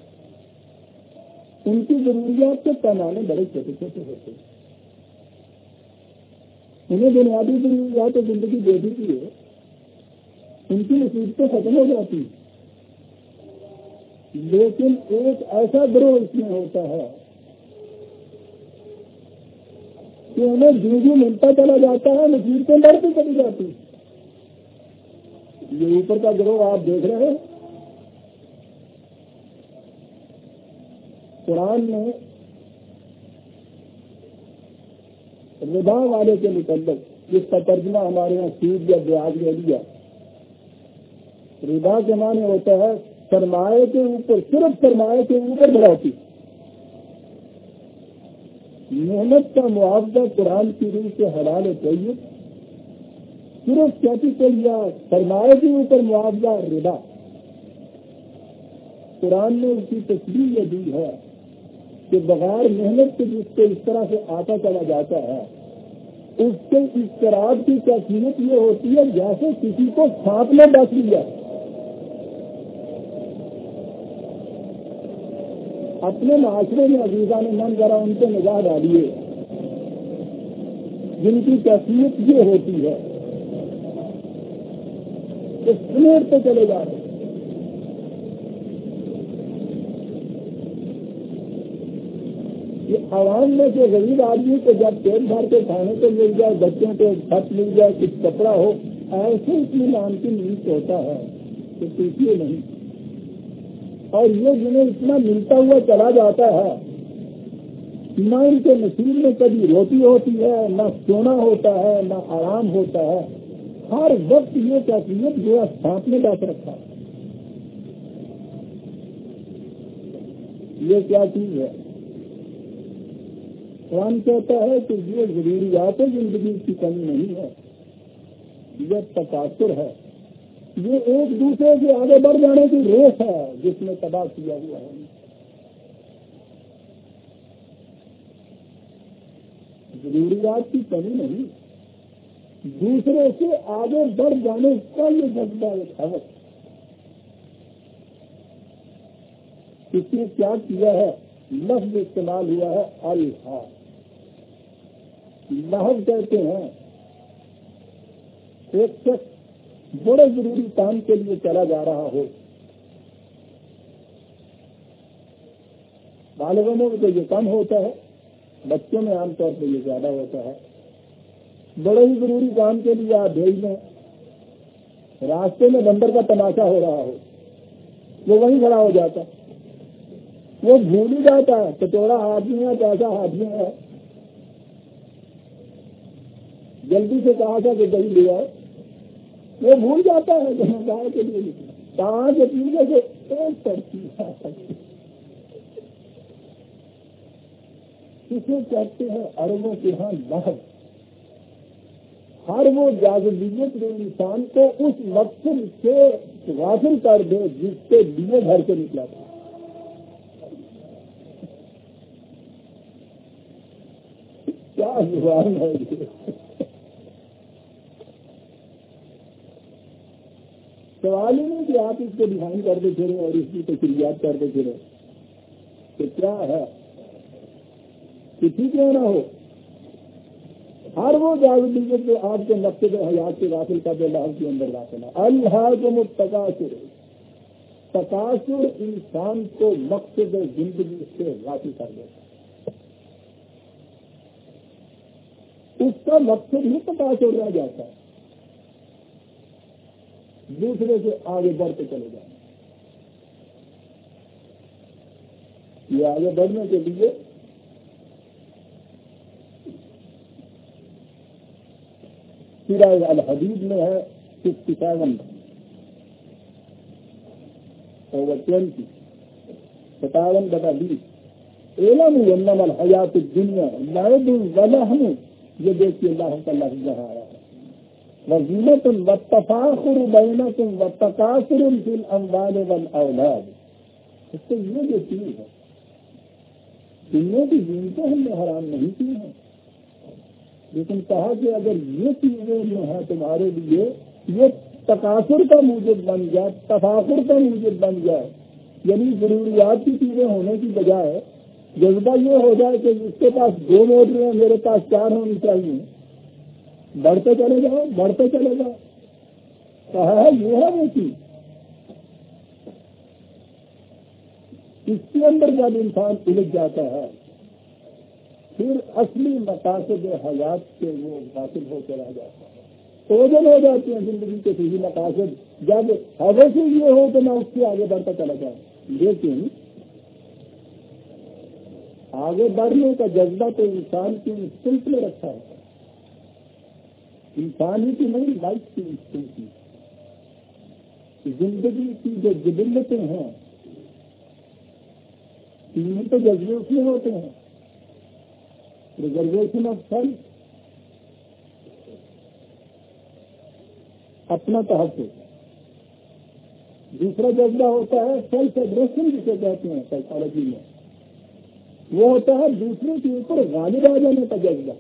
ان کی ضروریات کے پیمانے بڑے چھوٹے چھوٹے ہوتے ہیں، انہیں بنیادی ضروریات زندگی دے دی ہے، ان کی مصیبتیں ختم ہو جاتی، لیکن ایک ایسا گروہ اس میں ہوتا ہے کہ انہیں جو ملتا چلا جاتا ہے، مصیبتیں بڑھتی چلی جاتی۔ یہ اوپر کا گروہ آپ دیکھ رہے ہیں، قرآن نے ربا والے کے متعلق، جس کا ترجمہ ہمارے یہاں سود یا بیاج لے لیا، ربا کے معنی ہوتا ہے سرمایہ کے اوپر، صرف سرمایہ کے اوپر بڑھوتی، محنت کا معاوضہ قرآن کی روح سے حلال ہے چاہیے، صرف کیپیٹل یا سرمایہ کے اوپر معاوضہ ربا۔ قرآن نے اس کی تصریح یہ دی ہے کہ بغیر محنت کے جس کو اس طرح سے آتا چلا جاتا ہے، اس کے اضطراب کی کیفیت یہ ہوتی ہے جیسے کسی کو سانپ نے ڈس لیا۔ اپنے معاشرے میں عزیزان من ذرا ان کو نگاہ ڈالیے جن کی کیفیت یہ ہوتی ہے کہ سمیٹتے چلے جا رہے ہیں۔ یہ عوام میں سے غریب آدمی کو جب پیٹ بھر کے کھانے کو مل جائے، بچوں کو چھت مل جائے، کچھ کپڑا ہو، ایسے اطمینان کی نیند ہوتا ہے کہ پوچھیے نہیں۔ اور یہ جنہیں اتنا ملتا ہوا چلا جاتا ہے، نہ ان کے نصیب میں کبھی روٹی ہوتی ہے، نہ سونا ہوتا ہے، نہ آرام ہوتا ہے، ہر وقت یہ کیفیت جو ہے سانپ نے ڈس رکھا ہے۔ یہ کیا چیز ہے؟ قرآن کہتا ہے کہ یہ ضروریات زندگی کی کمی نہیں ہے، یہ تکاثر ہے، یہ ایک دوسرے سے آگے بڑھ جانے کی ریس ہے جس میں تباہ کیا ہوا ہے۔ ضروریات کی کمی نہیں، دوسرے سے آگے بڑھ جانے کا یہ جذبہ ہے۔ اس نے کیا کیا ہے؟ لفظ استعمال ہوا ہے الہا۔ لفظ کہتے ہیں ایک شخص بڑے ضروری کام کے لیے چلا جا رہا ہو، بالغوں میں تو یہ کم ہوتا ہے، بچوں میں عام طور پہ یہ زیادہ ہوتا ہے۔ بڑے ہی ضروری کام کے لیے آپ بھیج دیں، راستے میں بندر کا تماشا ہو رہا ہو، وہ وہیں کھڑا ہو جاتا، وہ بھول ہی جاتا ہے کٹورا ہاتھ میں ہے، پیسہ ہاتھ میں ہے، جلدی سے کہا تھا کہ دہی لے آؤ، وہ بھول جاتا ہے کہ ہم گائے کے لیے کہاں سے پینے سے ایک پڑتی ہے۔ اسے کہتے ہیں عربوں کے ہاں لہب۔ ہر وہ جاذبیت جو انسان کو اس مقصد سے غافل کر دے جس کے لیے گھر سے نکلا تھا۔ کیا زبان ہے یہ؟ سوال ہی نہیں کہ آپ اس کو ڈیفائن کرتے پھریں اور اس کی تشریحات کرتے پھریں کہ کیا ہے، کسی کیوں نہ ہو، ہر وہ جاذبیت جو آپ کے مقصد حیات سے داخل کر دے اللہ کے اندر داخل ہے۔ الہاکم التکاثر، تکاثر انسان کو مقصد زندگی سے غافل کر دیتا ہے، اس کا مقصد ہی تکاثر رہ جاتا ہے، دوسرے سے آگے بڑھتے چلے جائیں۔ یہ آگے بڑھنے کے لیے سورہ الحدید میں ہے 57 over 20 57/20 اعلموا انما الحیات الدنیا لعب ولہو، یہ دیکھیے اللہ کا لفظ آیا ہے، وزینۃ والتفاخر بینکم والتکاثر فی الاموال والاولاد۔ اس سے یہ جو چیز ہے، دنیا کی زینتیں ہم نے حرام نہیں کی ہیں، لیکن کہا کہ اگر یہ چیزیں جو ہیں تمہارے لیے یہ تکاثر کا موجب بن جائے، تفاخر کا موجب بن جائے، یعنی ضروریات کی چیزیں ہونے کی بجائے جذبہ یہ ہو جائے کہ اس کے پاس 2 موٹریں ہیں، میرے پاس 4 ہونی چاہیے، بڑھتے چلے جاؤ بڑھتے چلے جاؤ، کہا ہے یہ ہے وہ چیز۔ اس کے اندر جب انسان الجھ جاتا ہے پھر اصلی مقاصد حیات سے وہ حاصل ہو کے رہ جاتا ہے، اوجل ہو جاتے ہیں زندگی کے صحیح مقاصد، جب حوث یہ ہو تو میں اس سے آگے بڑھتا چلا جاؤں۔ لیکن آگے بڑھنے کا جذبہ تو انسان کی انسٹنکٹ میں رکھا ہے، انسان ہی کی نہیں، لائف کی انسٹنکٹ کی، زندگی کی جو جبلتیں ہیں تین تو جذبے اس میں ہوتے ہیں، ریزرویشن آف سیلف، اپنا تحفظ، دوسرا جذبہ ہوتا ہے سیلف ایگریشن جسے کہتے ہیں سائیکالوجی میں، وہ ہوتا ہے دوسرے کے اوپر غالب آ جانے کا جذبہ،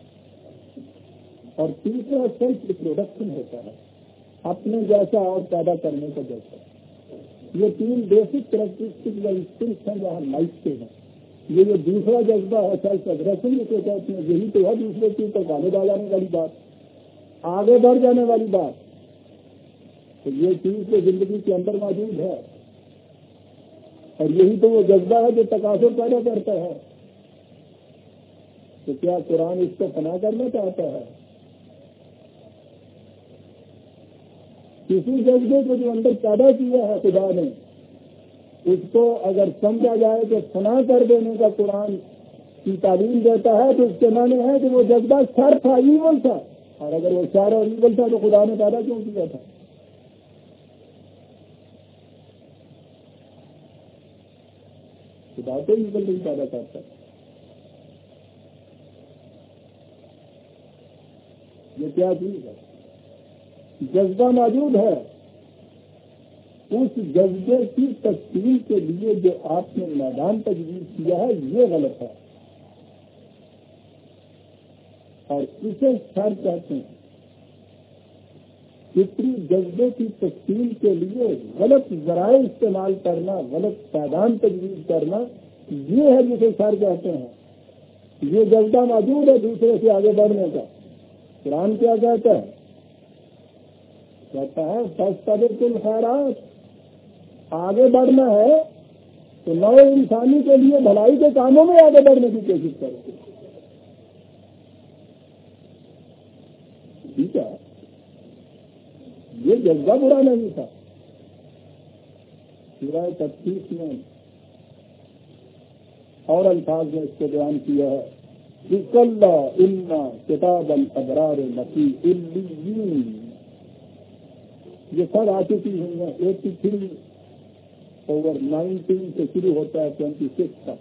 اور تیسرا سیلف ریپروڈکشن ہوتا ہے اپنے جیسا اور پیدا کرنے کا جذبہ۔ یہ 3 بیسک کریکٹرسٹک یا انسٹنکٹس ہیں جو ہم لائف کے ہیں۔ یہ جو دوسرا جذبہ ہے سیلف ایگریشن جسے کہتے ہیں، یہی تو ہے دوسرے کے اوپر غالب آ جانے والی بات، آگے بڑھ جانے والی بات، تو یہ چیز تو زندگی کے اندر موجود ہے، اور یہی تو وہ جذبہ ہے جو تقاضر پیدا کرتا ہے۔ تو کیا قرآن اس کو فنا کرنا چاہتا ہے؟ کسی جذبے کو جو اندر پیدا کیا ہے خدا نے، اس کو اگر سمجھا جائے کہ فنا کر دینے کا قرآن کی تعلیم دیتا ہے تو اس کے معنی ہے کہ وہ جذبہ شر تھا، ایول تھا، اور اگر وہ شر اور ایول تھا تو خدا نے پیدا کیوں کیا تھا؟ خدا تو ایول نہیں پیدا کرتا۔ یہ کیا چیز ہے؟ جذبہ موجود ہے، اس جذبے کی تفصیل کے لیے جو آپ نے میدان تجویز کیا ہے یہ غلط ہے، اور اسے شر کہتے ہیں۔ فطری جذبے کی تفصیل کے لیے غلط ذرائع استعمال کرنا، غلط میدان تجویز کرنا، یہ ہے جسے شر کہتے ہیں۔ یہ جذبہ موجود ہے دوسرے سے آگے بڑھنے کا۔ قرآن کیا کہتا ہے؟ کہتا ہے فاستبقوا الخیرات، آگے بڑھنا ہے تو نو انسانی کے لیے بھلائی کے کاموں میں آگے بڑھنے کی کوشش کرو۔ ٹھیک ہے، یہ جذبہ برا نہیں تھا۔ سورہ تفتیش میں اور الفاظ میں اس کو بیان کیا ہے، اِنَّ کتاب الابرار لفی علیین، یہ سب آ چکی ہوئی ہیں۔ 83/19 سے شروع ہوتا ہے 26 تک،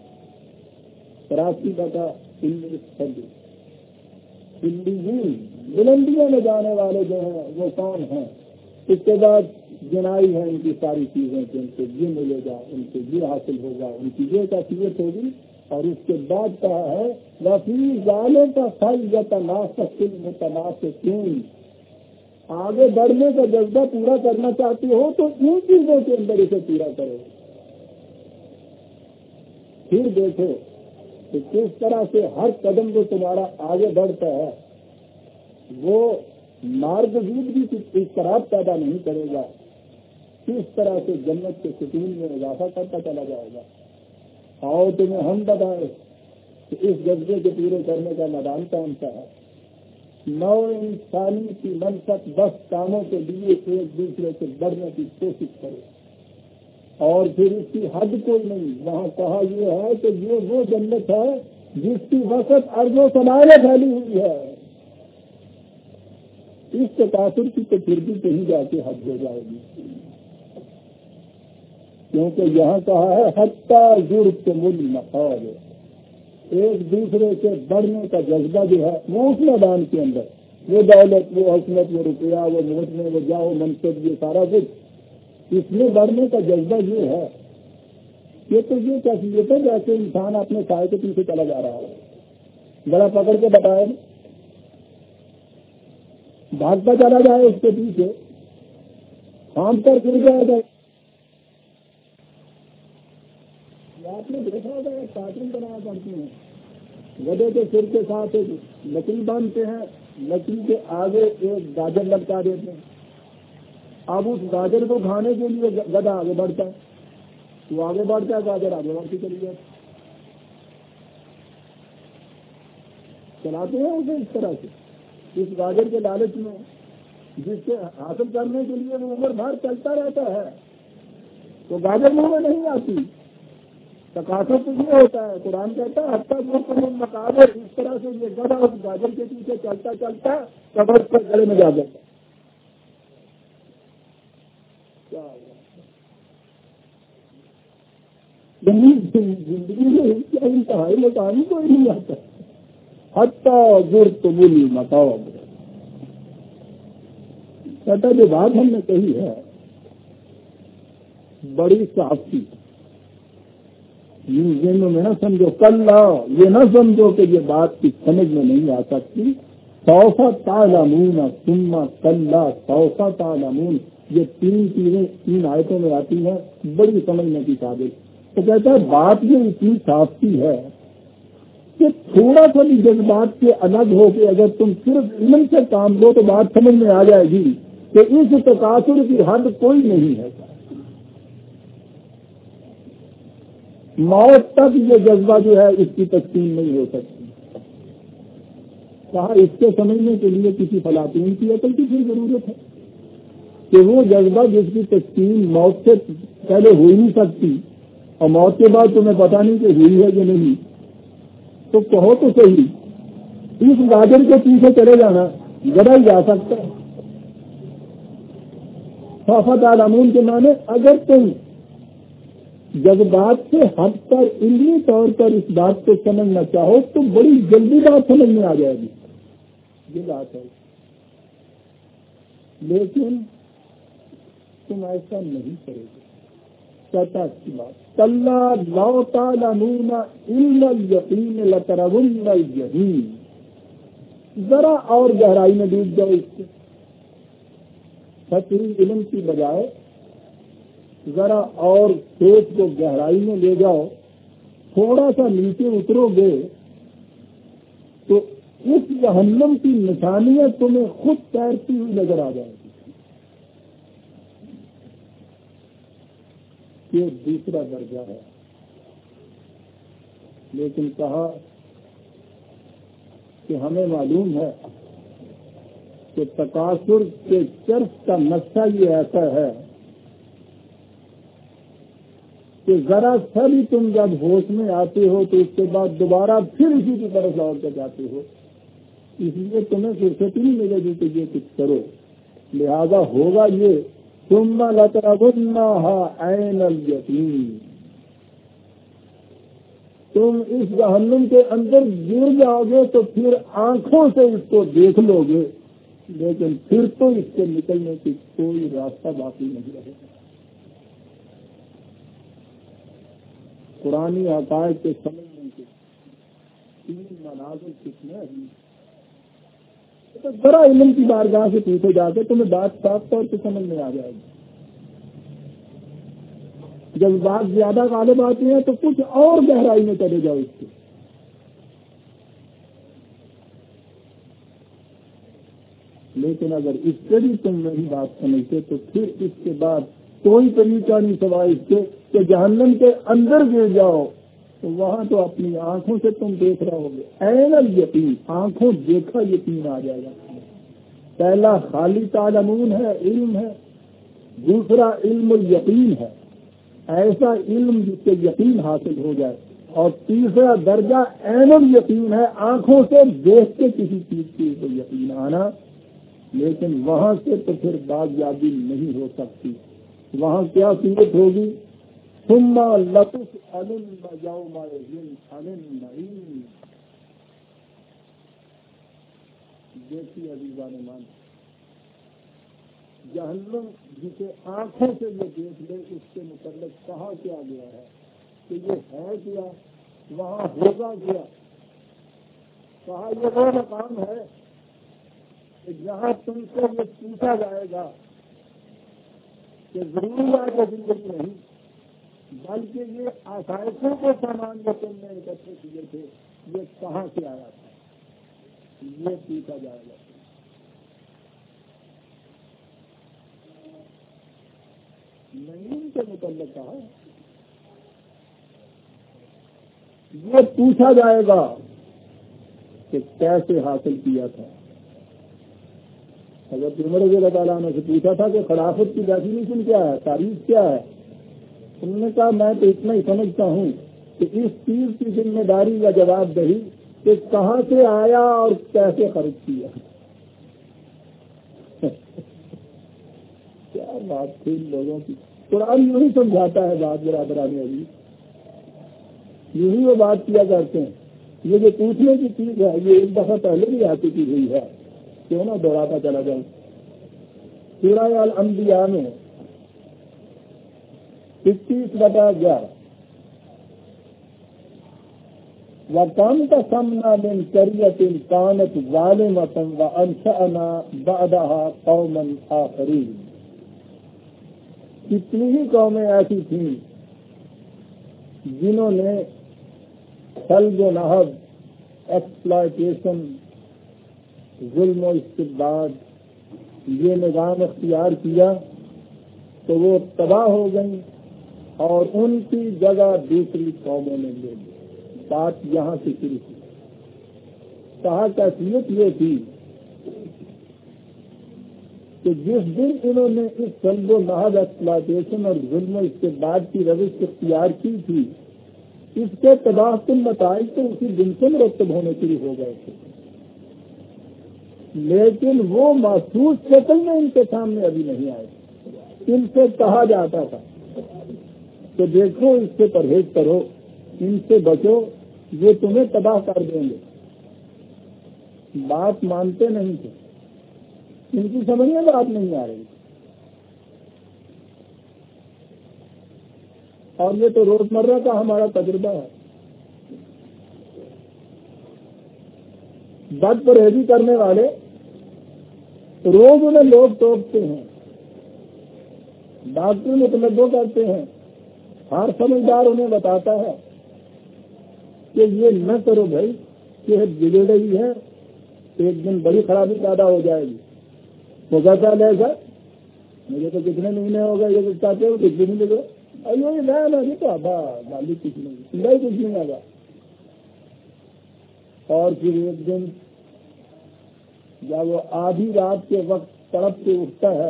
83/19 بلندیوں میں جانے والے جو ہیں وہ کون ہیں؟ اس کے بعد جنائی ہے ان کی ساری چیزیں کہ ان کو یہ ملے گا، ان کو یہ حاصل ہوگا، ان کی یہ کیفیت ہوگی، اور اس کے بعد کہا ہے وفی ذالک فلیتنافس المتنافسون، آگے بڑھنے کا جذبہ پورا کرنا چاہتے ہو تو ان چیزوں کے اندر اسے پورا کرو. پھر دیکھو کہ کس طرح سے ہر قدم جو تمہارا آگے بڑھتا ہے وہ مارگ بھی اضطراب پیدا نہیں کرے گا. کس طرح سے جنت کے سکون میں اضافہ کرتا چلا جائے گا. آؤ تمہیں ہم بتائیں کہ اس جذبے کے پورے کرنے کا میدان کون سا ہے. نو انسانی کی منصب 10 کاموں کے لیے ایک دوسرے سے بڑھنے کی کوشش کرے اور پھر اس کی حد کوئی نہیں. وہاں کہا یہ ہے کہ یہ وہ جنت ہے جس کی وسعت ارض و سماء میں پھیلی ہوئی ہے. اس تقاصر کی تو پھر بھی کہیں جا کے حد ہو جائے گی. کیونکہ یہاں کہا ہے حتیٰ زرتم المقابر. ایک دوسرے سے بڑھنے کا جذبہ جو ہے وہ اس میدان کے اندر وہ دولت وہ حکومت وہ روپیہ وہ موٹنے وہ جاؤ منصب یہ سارا کچھ اس میں بڑھنے کا جذبہ یہ ہے. یہ تو یہ کیفیت ہے جیسے انسان اپنے سائے کے پیچھے چلا جا رہا ہے. بڑا پکڑ کے بتائے بھاگتا چلا جائے اس کے پیچھے ہم پر گر جائے گا. آپ نے دیکھا ہوگا ایک کارٹون بنایا کرتے ہیں گدے کے سر کے ساتھ ایک لکڑی باندھتے ہیں لکڑی کے آگے ایک گاجر لٹکا دیتے ہیں. اب اس گاجر کو کھانے کے لیے گدا آگے بڑھتا ہے وہ آگے بڑھتا ہے گاجر آگے بڑھتی چلی جاتی. چلاتے ہیں اسے اس طرح سے اس گاجر کے لالچ میں جس سے حاصل کرنے کے لیے وہ عمر بھر چلتا رہتا ہے تو گاجر منہ میں نہیں آتی. تقاصر تو یہ ہوتا ہے قرآن کہتا ہے حتیٰ مقابر. اس طرح سے یہ گدھا اس گاجر کے پیچھے چلتا چلتا قبر پر گلے میں جا جاتا. زندگی میں کیا انتہائی مقام کوئی نہیں آتا. حتیٰ زرتم المقابر. کہتا جو بات ہم نے کہی ہے بڑی صافی ذہنوں میں نہ سمجھو کلا یہ نہ سمجھو کہ یہ بات کی سمجھ میں نہیں آ سکتی. سوف تعلمون ثم کلا سوف تعلمون یہ 3 چیزیں 3 آیتوں میں آتی ہیں بڑی سمجھنے کی قابل. تو کہتا ہے بات یہ اتنی صافی ہے کہ تھوڑا سا بھی جذبات کے الگ ہو کے اگر تم صرف علم سے کام لو تو بات سمجھ میں آ جائے گی کہ اس تقاصر کی حد کوئی نہیں ہے. موت تک یہ جذبہ جو ہے اس کی تقسیم نہیں ہو سکتی. کہا اس کے سمجھنے کے لیے کسی فلاطین کی عقل کی پھر ضرورت ہے کہ وہ جذبہ جس کی تقسیم موت سے پہلے ہو ہی نہیں سکتی اور موت کے بعد تمہیں پتہ نہیں کہ ہوئی ہے کہ نہیں تو کہو تو صحیح اس گاجر کے پیچھے چلے جانا گڑا ہی جا سکتا ہے. صافت عالمون کے معنی اگر تم جذبات سے ہٹ کر علمی طور پر اس بات کو سمجھنا چاہو تو بڑی جلدی بات سمجھ میں آ جائے گی. یہ بات ہے لیکن تم ایسا نہیں کرو گے. کہتا کی بات کلا لو تعلمون علم الیقین لترون الجحیم. ذرا اور گہرائی میں ڈوب جاؤ اس سے سچی علم کی بجائے ذرا اور سوچ کو گہرائی میں لے جاؤ. تھوڑا سا نیچے اترو گے تو اس جہنم کی نشانیاں تمہیں خود تیرتی ہوئی نظر آ جائے گی. یہ دوسرا درجہ ہے. لیکن کہا کہ ہمیں معلوم ہے کہ تقاصر کے چرخ کا نقشہ یہ ایسا ہے کہ ذرا سا بھی تم جب ہوش میں آتے ہو تو اس کے بعد دوبارہ پھر اسی کی طرف لوٹ کے جاتے ہو. اس لیے تمہیں فرصت نہیں ملے گی کہ یہ کچھ کرو. لہذا ہوگا یہ ثم لترونها عین الیقین. تم اس جہنم کے اندر گر جاؤ گے تو پھر آنکھوں سے اس کو دیکھ لو گے لیکن پھر تو اس سے نکلنے کی کوئی راستہ باقی نہیں رہے گا. قرآنی عقائد کے سمجھنے کے 3 مناظر کتنے ہیں. تو ذرا علم کی بارگاہ سے پوچھو جا کے، تمہیں بات صاف طور پہ سمجھ میں آ جائے گی۔ جب بات زیادہ غالب آتی ہے تو کچھ اور گہرائی میں چلے جاؤ اس کے۔ لیکن اگر اس سے بھی تم نہیں بات سمجھتے تو پھر اس کے بعد کوئی طریقہ نہیں سوائے اس کے کہ جہنم کے اندر گر جاؤ، تو وہاں تو اپنی آنکھوں سے تم دیکھ رہے ہوگے۔ عین الیقین، آنکھوں دیکھا یقین آ جائے گا۔ پہلا خالی تعلمون ہے، علم ہے، دوسرا علم الیقین ہے، ایسا علم جس سے یقین حاصل ہو جائے، اور تیسرا درجہ عین الیقین ہے، آنکھوں سے دیکھ کے کسی چیز کی کو یقین آنا۔ لیکن وہاں سے تو پھر بازیابی نہیں ہو سکتی۔ وہاں کیا صورت ہوگی؟ ثم لتسألن یومئذ عن النعیم۔ دیکھیے عزیزان مان، جہنم جسے آنکھوں سے یہ دیکھ لے اس کے متعلق کہا کیا گیا ہے کہ یہ ہے کیا، وہاں ہوگا کیا؟ کہا یہ وہ مقام ہے کہ جہاں تم سے یہ پوچھا جائے گا کہ ضروریات زندگی نہیں بلکہ یہ آسائشوں کے سامان جو تم نے اکٹھے کیے تھے یہ کہاں سے آیا تھا، یہ پوچھا جائے گا۔ نعیم کے متعلق کہا یہ پوچھا جائے گا کہ کیسے حاصل کیا تھا۔ حضرت عمر رضی اللہ تعالیٰ عنہ سے پوچھا تھا کہ خلافت کی ڈیفینیشن کیا ہے، تعریف کیا ہے؟ انہوں نے کہا میں تو اتنا ہی سمجھتا ہوں کہ اس چیز کی ذمہ داری یا جواب دہی کہ کہاں سے آیا اور کیسے خرچ کیا۔ کیا بات تھی لوگوں کی۔ قرآن یوں ہی سمجھاتا ہے بات برادران ابھی، یوں ہی وہ بات کیا کرتے ہیں۔ یہ جو پوچھنے کی چیز ہے یہ ایک دفعہ پہلے بھی آ چکی ہوئی ہے، کیوں نہ دوہراتا چلا جاؤں۔ سورہ الانبیاء میں 21/11 وَكَمْتَسَمْنَا مِنْ قَرْيَةٍ كَانَتْ ظَالِمَةً وَأَنشَأْنَا بَعْدَهَا قَوْمًا آخَرِينَ۔ کتنی ہی قومیں ایسی تھیں جنہوں نے سلب و نہب، ایکسپلائٹیشن، ظلم و استبداد یہ نظام اختیار کیا تو وہ تباہ ہو گئیں اور ان کی جگہ دوسری قوموں نے لے لی۔ بات یہاں سے شروع کی۔ کہا کیفیت یہ تھی کہ جس دن انہوں نے اس سلب و نہب، ایکسپلائٹیشن اور ظلم و استبداد کی روش اختیار کی تھی، اس کے تباہ کن نتائج تو اسی دن سے مرتب ہونے شروع ہو گئے تھے، لیکن وہ محسوس شکل میں ان کے سامنے ابھی نہیں آئے۔ ان سے کہا جاتا تھا کہ دیکھو اس سے پرہیز کرو، ان سے بچو، یہ تمہیں تباہ کر دیں گے۔ بات مانتے نہیں تھے، ان کی سمجھ میں بات نہیں آ رہی، اور یہ تو روزمرہ کا ہمارا تجربہ ہے۔ بد پرہیزی کرنے والے روز انہیں لوگ ٹوکتے ہیں، ڈاکٹر متنوع کرتے ہیں، ہر سمجھدار انہیں بتاتا ہے کہ یہ نہ کرو بھائی، صحت بگڑ رہی ہے، ایک دن بڑی خرابی پیدا ہو جائے گی۔ وہ کہتا لے سر مجھے تو کتنے مہینے ہو گئے یہ چاہتے ہو کچھ بھی نہیں لگے، یہ میں نہیں تو آبا گالی کچھ نہیں کچھ نہیں آگا۔ اور پھر ایک دن جب وہ آدھی رات کے وقت تڑپ کے اٹھتا ہے،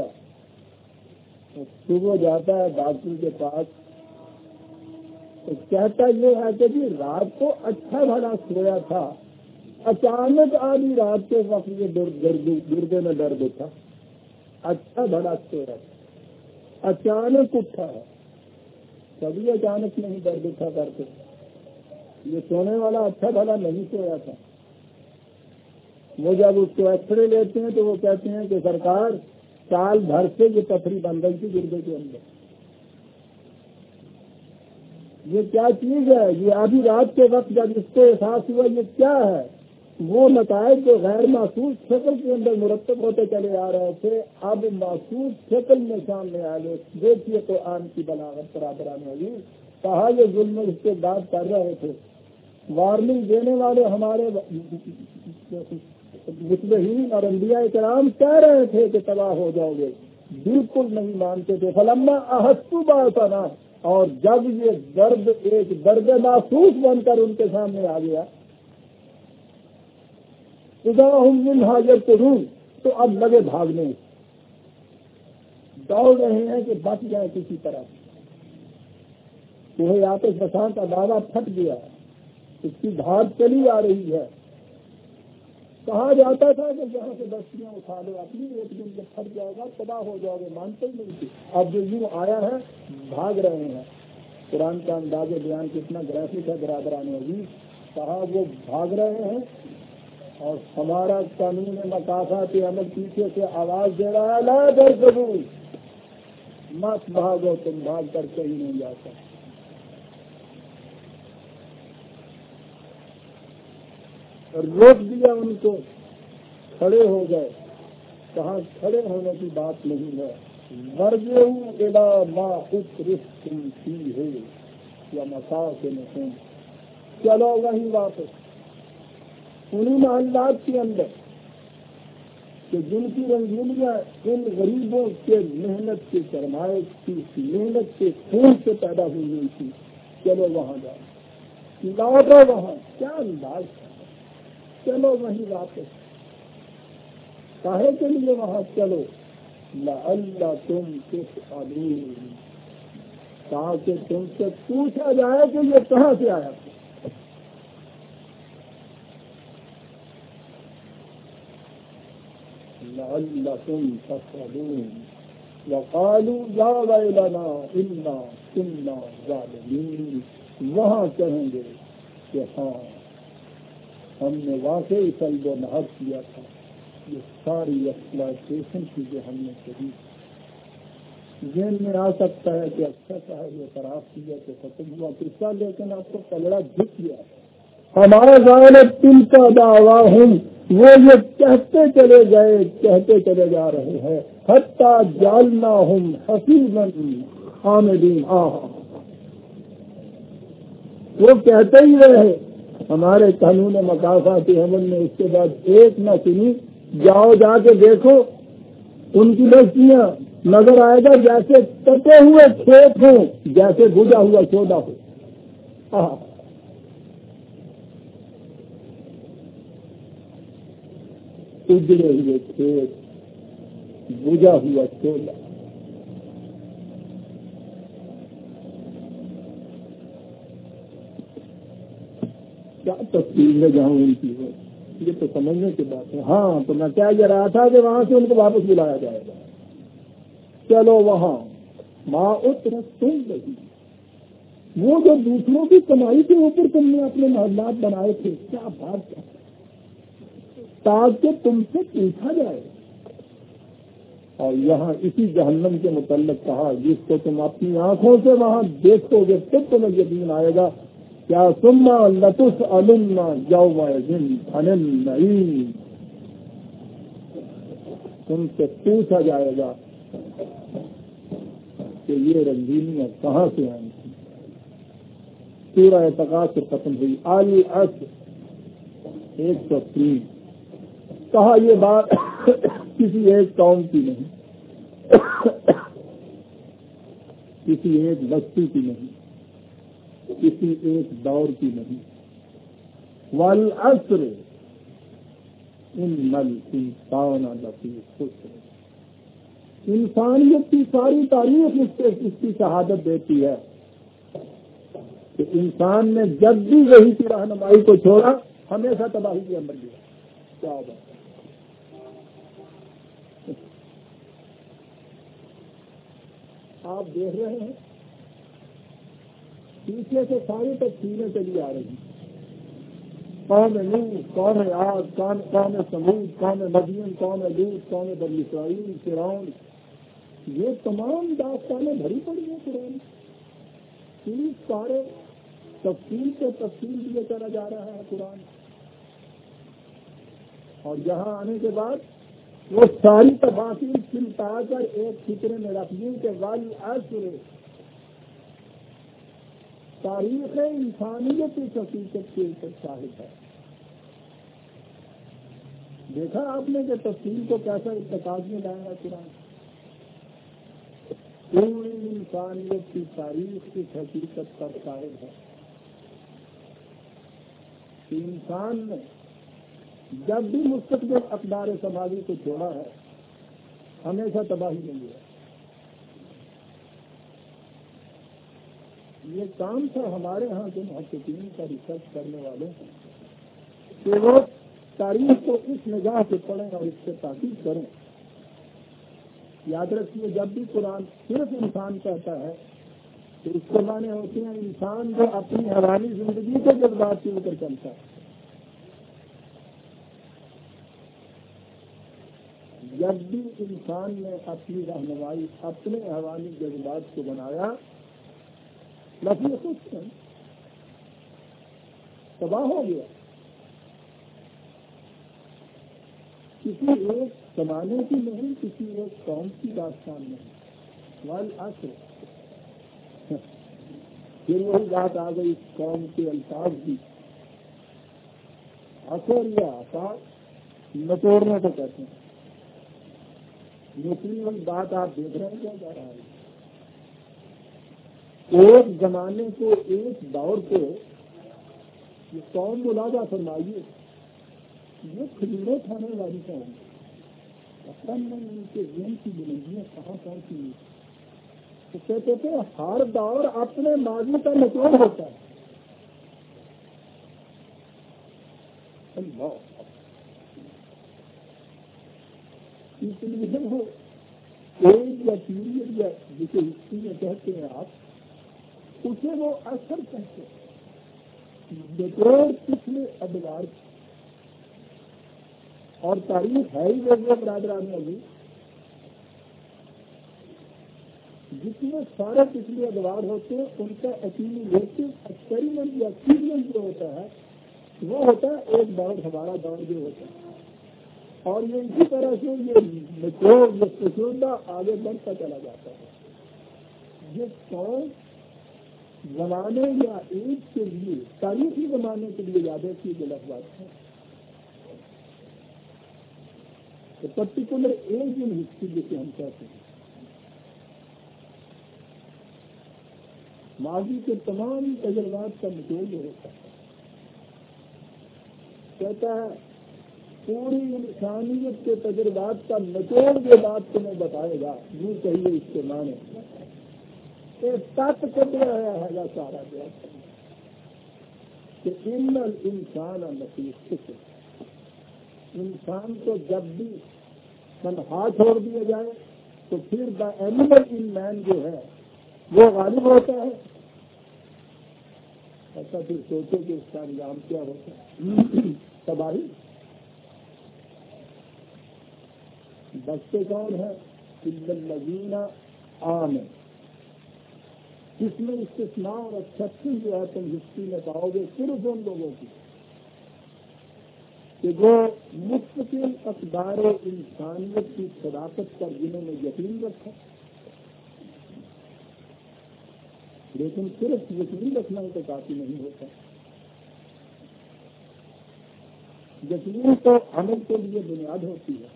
صبح جاتا ہے ڈاکٹر کے پاس، تو کہتا یہ ہے کہ جی رات کو اچھا بھلا سویا تھا، اچانک آدھی رات کے وقت یہ گردے میں درد اٹھا، اچھا بھلا سویا تھا، اچانک اٹھا ہے، کبھی اچانک نہیں درد اٹھا کرتے، یہ سونے والا اچھا بھلا نہیں سویا تھا۔ وہ جب اس کو ایکس رے لیتے ہیں تو وہ کہتے ہیں کہ سرکار سال بھر سے یہ پتھری بن گئی تھی گردے کے اندر۔ یہ کیا چیز ہے؟ یہ آدھی رات کے وقت جب اس کو احساس ہوا یہ کیا ہے، وہ نتائج جو غیر محسوس شکل کے اندر مرتب ہوتے چلے آ رہے تھے اب محسوس شکل میں سامنے آ گئے. دیکھیے قرآن کی بلاغت برابر آنے والی. کہا یہ ظلم استبداد کر رہے تھے. وارننگ دینے والے ہمارے مصلحین اور انبیاء کرام کہہ رہے تھے کہ تباہ ہو جاؤ گے, بالکل نہیں مانتے تھے. فلما احسوا باسنا, اور جب یہ درد ایک درد محسوس بن کر ان کے سامنے آ گیا, اذا هم منها يركضون, تو اب لگے بھاگنے, دوڑ رہے ہیں کہ بچ جائے کسی طرح. وہ آتش فسان کا دعویٰ پھٹ گیا, اس کی دھار چلی آ رہی ہے. کہا جاتا تھا کہ جہاں سے بستیاں اٹھا لو اپنی, ایک دن جب پھٹ جائے گا تباہ ہو جاؤ گے, مانتے ہی نہیں تھے. اب جو یوں آیا ہے بھاگ رہے ہیں. قرآن کا انداز بیان کتنا گرافک ہے برادران عزیز. کہا وہ بھاگ رہے ہیں اور ہمارا قانون مقاصد عمل پیچھے سے آواز دے رہا ہے, لا ترکضوا, مت بھاگو, تم بھاگ کر کہیں نہیں جاتا. روک دیا ان کو, کھڑے ہو گئے. کہاں کھڑے ہونے کی بات نہیں ہے. ورجعوا الی ما اترفتم فیہ ومساکنکم, چلو وہیں واپس انہی محلات کے اندر کہ جن کی رنگینیاں ان غریبوں کے محنت کے سرمائے کی محنت کے خون سے پیدا ہوئی تھی. چلو وہاں جاؤ, لوٹو وہاں. کیا انداز ہے, چلو وہیں واپس. کاہے کے لیے وہاں چلو؟ لعلکم تسألون, تاکہ تم سے پوچھا جائے کہ یہ کہاں سے آیا. لعلکم تسألون وقالوا یا ویلنا انا کنا ظالمین. وہاں کہیں گے کہ ہاں ہم نے واقعی قلب و نہر کیا تھا, یہ ساری ایکسپلائٹیشن کی جو ہم نے کری. ذہن میں آ سکتا ہے کہ اچھا صاحب یہ خراب کیا تو ختم ہوا قصہ, لیکن آپ کو پلڑا جھک گیا. ہمارا ذالک تل کا دعویٰ ہوں, وہ یہ کہتے چلے جا رہے ہیں, حتی جعلناہم حصیدا حامدین. وہ کہتے ہی رہے. ہمارے قانون مقاصد عمل نے اس کے بعد ایک نہ سنی. جاؤ جا کے دیکھو ان کی بستیاں, نظر آئے گا جیسے کٹے ہوئے کھیت ہوں, جیسے بجھا ہوا سودا ہو. اجڑے ہوئے کھیت, بجھا ہوا سودا. کیا تفصیل میں جاؤں ان کی, یہ تو سمجھنے کی بات ہے. ہاں تو میں کیا کہہ رہا تھا کہ وہاں سے ان کو واپس بلایا جائے گا. چلو وہاں ما اترفتم فیہ, وہ جو دوسروں کی کمائی کے اوپر تم نے اپنے محلات بنائے تھے, کیا بات ہے, تاکہ تم سے پوچھا جائے. اور یہاں اسی جہنم کے متعلق کہا جس کو تم اپنی آنکھوں سے وہاں دیکھو گے تب تمہیں یقین آئے گا. کیا ثم لتسألن یومئذ عن النعیم, تم سے پوچھا جائے گا کہ یہ رنگینیاں کہاں سے آئی تھیں. سورہ تغابن ختم ہوئی. العصر 103. کہا یہ بات کسی ایک قوم کی نہیں, کسی ایک بستی کی نہیں, کسی ایک دور کی نہیں. والعصر ان الانسان لفی خسر, انسانیت کی ساری تاریخ اس کی شہادت دیتی ہے کہ انسان نے جب بھی وہی کی رہنمائی کو چھوڑا ہمیشہ تباہی کے اندر گیا. کیا بات, آپ دیکھ رہے ہیں پیچھے سے ساری تفصیلیں چلی آ رہی ہیں. قوم نوح, قوم عاد, قوم ثمود, قوم مدین, قوم لوط, قوم بنی اسرائیل, فرعون, یہ تمام داستانیں بھری پڑی ہیں قرآن. سارے تفصیل سے تفصیل دیے چلا جا رہا ہے قرآن. اور یہاں آنے کے بعد وہ ساری تفاصیل چمٹا کر ایک فکرے میں رکھ دی کہ والعصر تاریخ انسانیت اس حقیقت کے اوپر شاہد ہے. دیکھا آپ نے کہ تفصیل کو کیسا اتفاق میں لائے گا قرآن. پوری انسانیت کی تاریخ اس حقیقت پر شاہد ہے کہ انسان نے جب بھی مستقبل اقدار سماجی کو چھوڑا ہے ہمیشہ تباہی نہیں ہے. یہ کام تھا ہمارے ہاں کے محققین کا ریسرچ کرنے والے کہ وہ تاریخ کو اس نگاہ سے پڑھیں اور اس سے تحقیق کریں. یاد رکھیے جب بھی قرآن صرف انسان کہتا ہے تو اس کے معنی ہوتے ہیں انسان جو اپنی حیوانی زندگی کے جذبات کے اوپر چلتا ہے. جب بھی انسان نے اپنی رہنمائی اپنے حیوانی جذبات کو بنایا لفظ خود تباہ ہو گیا. کسی ایک زمانے کی نہیں, کسی ایک قوم کی داستان نہیں. والعصر پھر وہی بات آ گئی اس قوم کے الفاظ کی. عصر یا آثار نچوڑنے کو کہتے ہیں. دوسری والی بات آپ دیکھ رہے ہیں کیا جا رہا ہے. ایک زمانے کو ایک دور کو یہ قوم ملاحظہ فرمائیے یہ کھجورے کھانے والی قوم اصل میں ان کے ذہن کی بلندیاں کہاں پہنچی ہوئی. تو کہتے تھے ہر دور اپنے ماضی کا نچوڑ ہوتا ہے. اس لیے وہ ایج یا پیریڈ یا جسے ہسٹری میں کہتے ہیں آپ اسے وہ اثر کہتے ہیں بطور پچھلے ادوار اور تاریخ ہے ہی جیسے برادران ابھی جتنے سارے پچھلے ادوار ہوتے ہیں ان کا ایکیومولیٹو ایکسپیریمنٹ یا ایکسپیرئنس جو ہوتا ہے وہ ہوتا ہے ایک دور ہمارا دور جو ہوتا ہے. اور یہ اسی طرح سے یہ تجربہ آگے بڑھتا چلا جاتا ہے. یہ قوم زمانے یا ایج کے لیے تاریخی زمانے کے لیے یاد رکھیے جو لفظ ہے پرٹیکولر ایج ان ہسٹری جسے ہم کہتے ہیں. ماضی کے تمام تجربات کا نچوڑ جو ہوتا ہے کہتا ہے پوری انسانیت کے تجربات کا نچوڑ جو بات تمہیں بتائے گا یوں کہیے اس کے معنی تک کر رہا ہے سارا جو کہ انسان نصیب انسان کو جب بھی تنہا چھوڑ دیا جائے تو پھر دا اینیمل ان مین جو ہے وہ غالب ہوتا ہے. ایسا پھر سوچے کہ اس کا انجام کیا ہوتا ہے تباہی. بچے کون ہے الذین آمنوا اس میں استثناء اور ایکسپشن جو ہے تم ہسٹری میں پاؤ گے صرف ان لوگوں کی کہ جو مستقل اقدار انسانیت کی صداقت پر جنہوں نے یقین رکھا. لیکن صرف یقین رکھنا ہی تو کافی نہیں ہوتا. یقین تو عمل کے لیے بنیاد ہوتی ہے.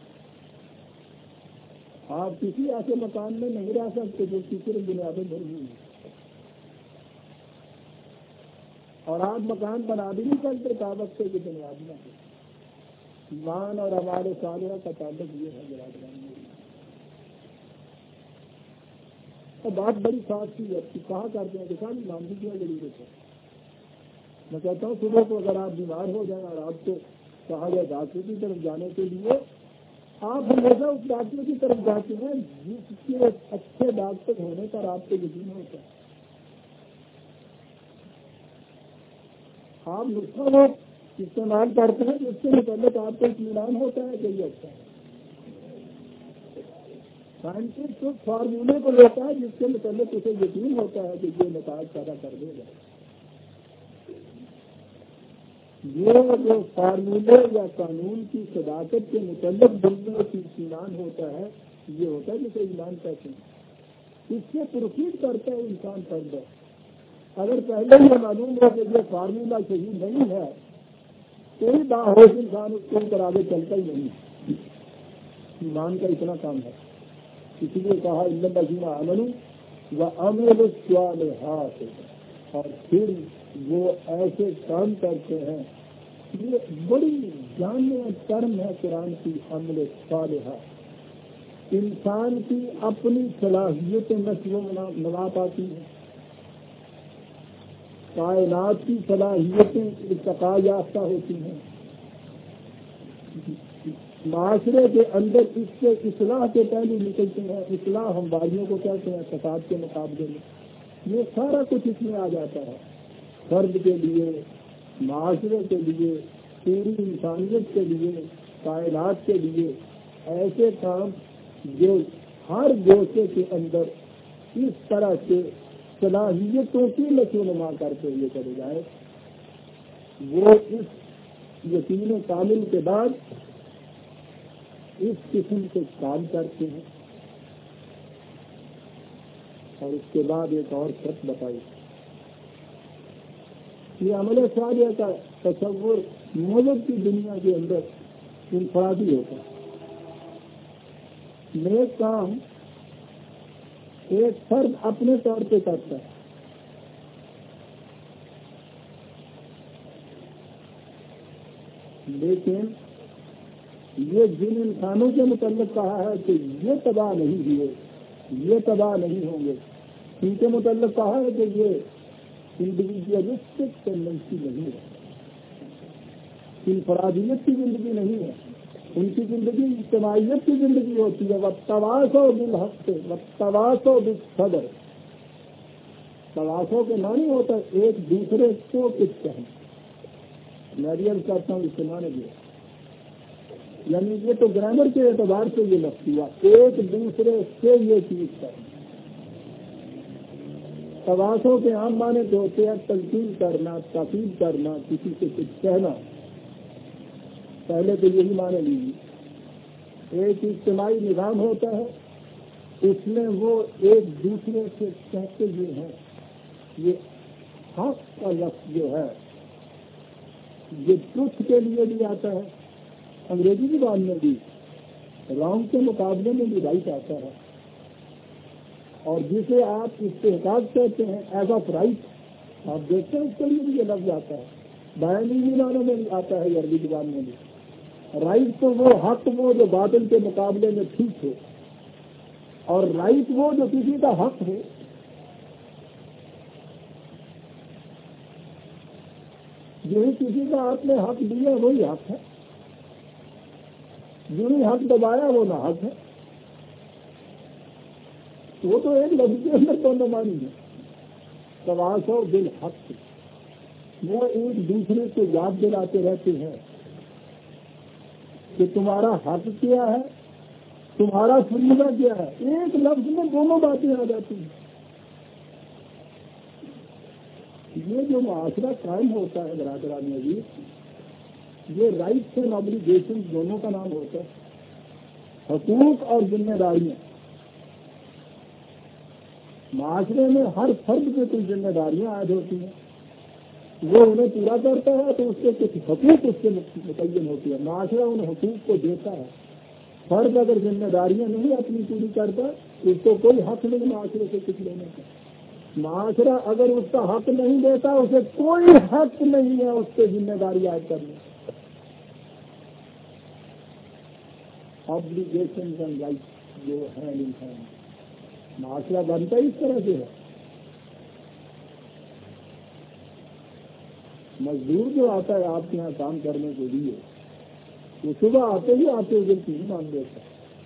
آپ کسی ایسے مکان میں نہیں رہ سکتے جو صرف بنیادیں بھری ہوئی ہیں اور آپ مکان بنا بھی نہیں سکتے کاغذ سے کہ بنیاد نہ ہو. ایمان اور ہمارے صالحہ کا تعلق یہ ہے برادران میں. اور بات بڑی خاص چیز ہے کہا کرتے ہیں کہ ساری ایمان کی کیا ضرورت ہے. میں کہتا ہوں صبح کو اگر آپ بیمار ہو جائیں اور آپ کو کہا جائے ڈاکٹر کی طرف جانے کے لیے آپ ہمیشہ اس ڈاکٹر کی طرف جاتے ہیں جس کے اچھے ڈاکٹر ہونے پر آپ کو یقین ہوتا ہے. آپ نسخہ وہ استعمال کرتے ہیں جس سے متعلق آپ کو اطمینان ہوتا ہے کہ یہ اچھا ہے. سائنٹسٹ اس فارمولے کو لیتا ہے جس کے متعلق اسے یقین ہوتا ہے کہ یہ نتائج پیدا کر دے گا. یہ جو فارمولے یا قانون کی صداقت کے متعلق بندوں کی اطمینان ہوتا ہے، یہ ہوتا ہے جسے ایمان کہتے ہیں، اس سے پروفیٹ کرتا ہے انسان فرد۔ اگر پہلے یہ معلوم ہو کہ یہ فارمولہ صحیح نہیں ہے، کوئی باہوش انسان اس کے اوپر آگے چلتا ہی نہیں۔ ایمان کا اتنا کام ہے، اس لیے کہا ان الذین آمنوا وعملوا الصالحات، اور پھر وہ ایسے کام کرتے ہیں۔ یہ بڑی جامع ٹرم ہے قرآن کی، عمل صالحہ۔ انسان کی اپنی صلاحیتیں نشو و نما پاتی ہیں، کائنات کی صلاحیتیں ارتقاء یافتہ ہوتی ہیں، معاشرے کے اندر اس سے اصلاح کے پہلو نکلتے ہیں۔ اصلاح ہم باغیوں کو کہتے ہیں فساد کے مقابلے میں، یہ سارا کچھ اس میں آ جاتا ہے۔ فرد کے لیے، معاشرے کے لیے، پوری انسانیت کے لیے، کائنات کے لیے ایسے کام جو ہر گوشے کے اندر اس طرح سے صلاحیتوں کی نشو و نما کرتے ہوئے چلے جائے، وہ اس یقین کامل کے بعد اس قسم کے کام کرتے ہیں۔ اور اس کے بعد ایک اور شرط بتائی، یہ عمل صالح کا تصور ملک کی دنیا کے اندر انفرادی ہوتا ہے۔ نیک کام ایک فرد اپنے طور پہ کرتا ہے، لیکن یہ جن انسانوں کے متعلق کہا ہے کہ یہ تباہ نہیں ہوئے، یہ تباہ نہیں ہوں گے، ان کے متعلق کہا ہے کہ یہ انڈیویجولسٹک ٹینڈنسی نہیں ہے، انفرادیت کی زندگی نہیں ہے، ان کی زندگی اجتماعیت کی زندگی ہوتی ہے۔ وَالتَّوَاصَوْا بِالْحَقِّ وَالتَّوَاصَوْا بِالصَّبْرِ، تواصو کے معنی ہوتا ہے ایک دوسرے کو کچھ کہنا۔ میں بھی عرض کرتا ہوں اس کے معنی بھی، یعنی یہ تو گرامر کے اعتبار سے یہ لفظ ہوا، ایک دوسرے سے یہ چیز کرنا۔ تواصو کے عام معنی تو ہوتے ہیں تلقین کرنا، تاکید کرنا، کسی سے کچھ کہنا، پہلے تو یہی معنی لیجیے۔ ایک اجتماعی نظام ہوتا ہے، اس میں وہ ایک دوسرے سے کہتے ہوئے ہیں، یہ حق کا لفظ جو ہے یہ ٹروتھ کے لیے بھی آتا ہے، انگریزی زبان میں بھی رانگ کے مقابلے میں بھی رائٹ آتا ہے، اور جسے آپ استحقاق کہتے ہیں ایز آف رائٹ، آپ دیکھتے ہیں اس کے لیے بھی یہ لفظ آتا ہے، بیانی معنوں میں بھی آتا ہے عربی زبان میں بھی۔ رائٹ تو وہ حق وہ جو باطل کے مقابلے میں ٹھیک ہو، اور رائٹ وہ جو کسی کا حق ہو۔ یہی کسی کا آپ نے حق دیا وہی حق ہے، جو ہی حق دبایا وہ نہ حق ہے، وہ تو ایک لفظ کے اندر دونوں معنی ہے۔ تواصو بالحق، وہ ایک دوسرے کو یاد دلاتے رہتے ہیں کہ تمہارا حق کیا ہے، تمہارا فریضہ کیا ہے، ایک لفظ میں دونوں باتیں آ جاتی ہیں۔ یہ جو معاشرہ قائم ہوتا ہے برادران عزیز، یہ رائٹس اینڈ آبلیگیشن دونوں کا نام ہوتا ہے، حقوق اور ذمہ داریاں۔ معاشرے میں ہر فرد پہ کچھ ذمہ داریاں عائد ہوتی ہیں، وہ انہیں پورا کرتا ہے تو اس کے کچھ حقوق اس سے متعین ہوتی ہے، معاشرہ ان حقوق کو دیتا ہے۔ فرد اگر ذمہ داریاں نہیں اپنی پوری کرتا، اس کو کوئی حق نہیں معاشرے سے کچھ لینے کا۔ معاشرہ اگر اس کا حق نہیں دیتا، اسے کوئی حق نہیں ہے اس سے ذمہ داری عائد کرنے۔ آبلیگیشنز اینڈ رائٹس جو ہیں انسان، معاشرہ بنتا ہی اس طرح سے ہے۔ مزدور جو آتا ہے آپ کے یہاں کام کرنے کے لیے، وہ صبح آتے ہی نہیں مان دیتا،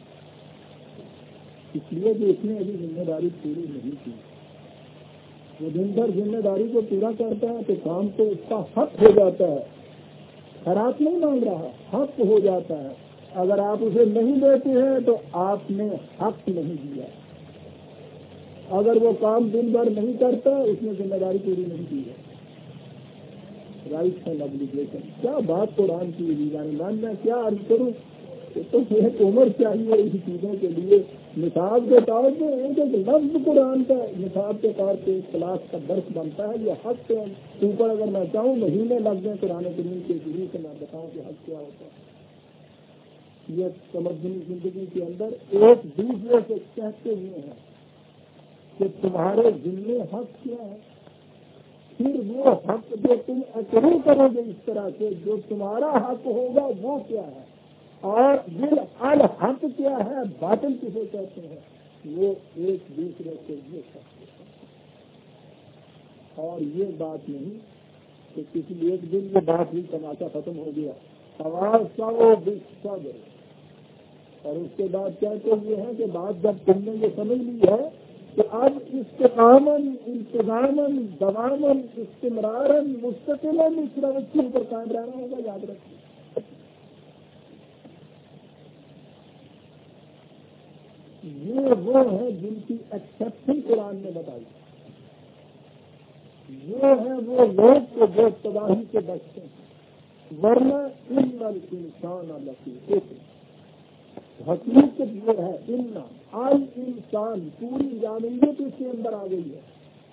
اس لیے کہ اس نے ابھی ذمہ داری پوری نہیں کی۔ وہ دن بھر ذمہ داری کو پورا کرتا ہے تو کام تو اس کا حق ہو جاتا ہے، خیرات نہیں مانگ رہا، حق ہو جاتا ہے۔ اگر آپ اسے نہیں دیتے ہیں تو آپ نے حق نہیں دیا۔ اگر وہ کام دن بھر نہیں کرتا، اس نے ذمہ داری پوری نہیں کی ہے۔ Rights and obligation. کیا بات قرآن کی میں کیا عرض کروں. تو ایک عمر چاہیے اس چیزوں کے لیے. مثال کے طور پہ ایک لفظ قرآن کا مثال کے طور پہ کلاس کا درس بنتا ہے. یہ حق کے اوپر اگر میں چاہوں مہینے لگ گئے قرآن کریم کے شروع سے میں بتاؤں کہ حق کیا ہوتا ہے. یہ تمدنی زندگی کے اندر ایک دوسرے سے کہتے ہوئے ہیں کہ تمہارے ذمے حق کیا ہے. پھر وہ حق جو تم اکرو کرو گے اس طرح سے جو تمہارا حق ہوگا وہ کیا ہے. اور الحق کیا ہے, باطل کسے کہتے ہیں, وہ ایک دوسرے سے یہ کہتے ہیں. اور یہ بات نہیں کہ کسی ایک دن یہ بات ہی تماشا ختم ہو گیا. سوال سو صبر. اور اس کے بعد کہتے ہوئے ہیں کہ بات جب تم نے یہ سمجھ لی ہے کہ اب استقامن انتظامن دوامن استمرارن مستقلاً اس روش کے اوپر قائم رہنا ہوگا. یاد رکھیے یہ وہ ہیں جن کی ایکسپشن قرآن نے بتائی. یہ ہیں وہ لوگ جو تباہی سے بچتے ہیں. ورنہ ان الانسان لفی خسر. حقیقت یہ ہے الانسان پوری جانبیت اس کے اندر آ گئی ہے.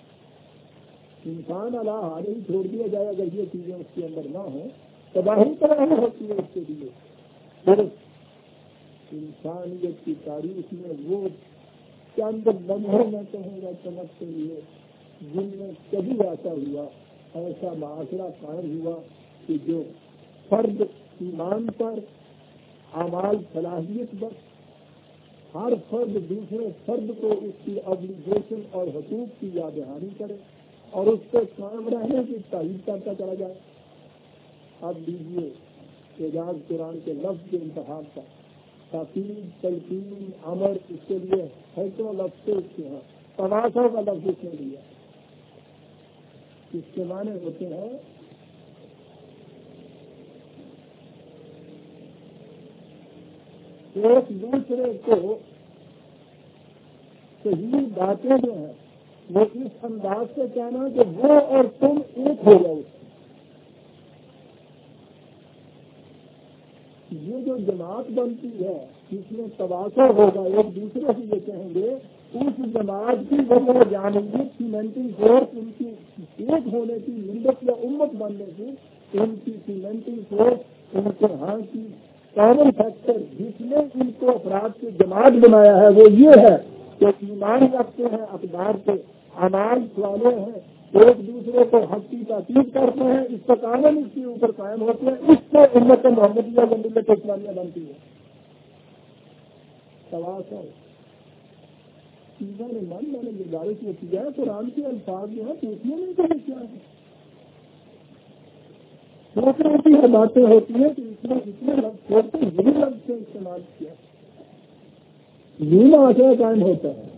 انسان اللہ حال ہی چھوڑ دیا جائے اگر یہ چیزیں اس کے اندر نہ ہوں تباہی ہوتی ہے اس کے لیے. صرف انسانیت کی تاریخ میں وہ چند لمحے میں کہوں گا چمکتے ہوئے جن میں کبھی ایسا ہوا, ایسا معاشرہ قائم ہوا کہ جو فرد ایمان پر اعمال صلاحیت بس ہر فرد دوسرے فرد کو اس کی ابلیگیشن اور حقوق کی یاد دہانی کرے اور اس کو قائم رہنے کی تائید کرتا چلا جائے. اب لیجیے اعجاز قرآن کے لفظ کے انتخاب کا تاکید تلقین امر اس کے لیے ہیکڑوں لفظ اس کے ہیں. تناسب کا لفظ اس نے لیا. اس کے معنی ہوتے ہیں ایک دوسرے کو صحیح باتیں جو ہیں وہ اس انداز سے کہنا کہ وہ اور تم ایک ہو جاؤ. یہ جو جماعت بنتی ہے جس میں تواصل ہوگا ایک دوسرے سے یہ کہیں گے اس جماعت کی وہ جانبیت سیمنٹنگ فورس ان کی ایک ہونے کی ملت یا امت بننے کی ان کی سیمنٹنگ فورس ان کے ہاں کی کامن فیکٹر جس نے ان کو افراد کی جماعت بنایا ہے وہ یہ ہے کہ ایمان رکھتے ہیں اقدار کے اعمال والے ہیں ایک دوسرے کو حق کی تاکید کرتے ہیں استقامت اس کے اوپر قائم ہوتے ہیں. اس سے امت محمدیہ و ملت اسلامیہ بنتی ہے. تواصل میں نے گزارش یہ کیا ہے قرآن کے الفاظ جو ہے پوچھنے نہیں کہیں کیا ہے ہوتی ہے باتیں ہوتی ہیں کہ اس میں اتنے لفظ ہوتے یہی لفظ سے استعمال کیا یہ معاشرہ قائم ہوتا ہے.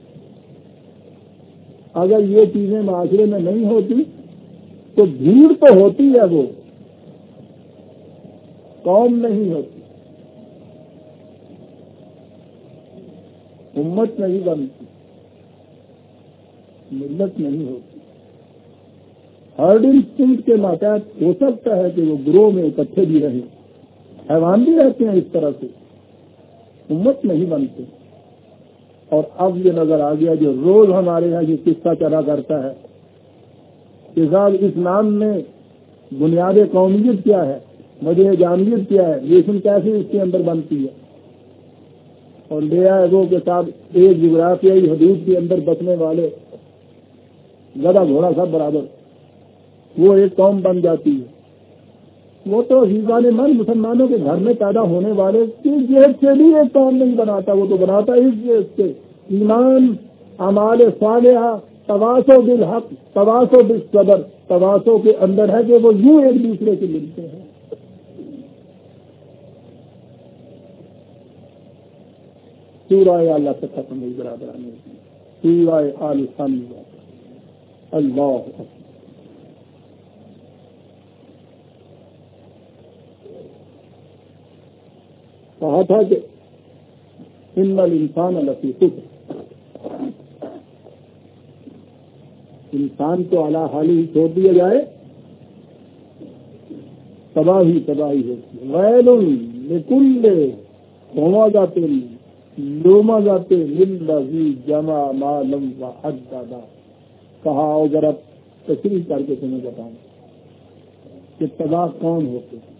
اگر یہ چیزیں معاشرے میں نہیں ہوتی تو بھیڑ تو ہوتی ہے وہ قوم نہیں ہوتی, امت نہیں بنتی, ملت نہیں ہوتی. ہرڈ انسٹنکٹ کے ماتحت ہو سکتا ہے کہ وہ گروہ میں اکٹھے بھی رہیں, حیوان بھی رہتے ہیں اس طرح سے, امت نہیں بنتے. اور اب یہ نظر آ گیا جو روز ہمارے یہاں یہ قصہ چلا کرتا ہے کہ صاحب اسلام میں بنیاد قومیت کیا ہے, مجھے جامعیت کیا ہے, لیکن کیسے اس کے اندر بنتی ہے. اور لے آئے وہ کے ساتھ ایک جغرافیائی حدود کے اندر بسنے والے گدھا گھوڑا سب برابر وہ ایک قوم بن جاتی ہے. وہ تو حیوان من مسلمانوں کے گھر میں پیدا ہونے والے کی جیب سے بھی ایک قوم نہیں بناتا, وہ تو بناتا اس جیب سے ایمان اعمال صالحہ تواصو بالحق تواصو بالصبر. تواصو کے اندر ہے کہ وہ یوں ایک دوسرے سے ملتے ہیں. سورہ اللہ سے ختم ہوئی برابر سورہ آل حمد. اللہ کہا تھا کہ ان الانسان لفی خسر, انسان کو اعلیٰ حالی ہی چھوڑ دیا جائے تباہی ہوتی ہے. ویل لکل ہمزۃ لمزۃ للذی جمع مالا وعددا. کہا اور ذرا تشریح کر کے تمہیں بتاؤں کہ تباہ کون ہوتے ہیں.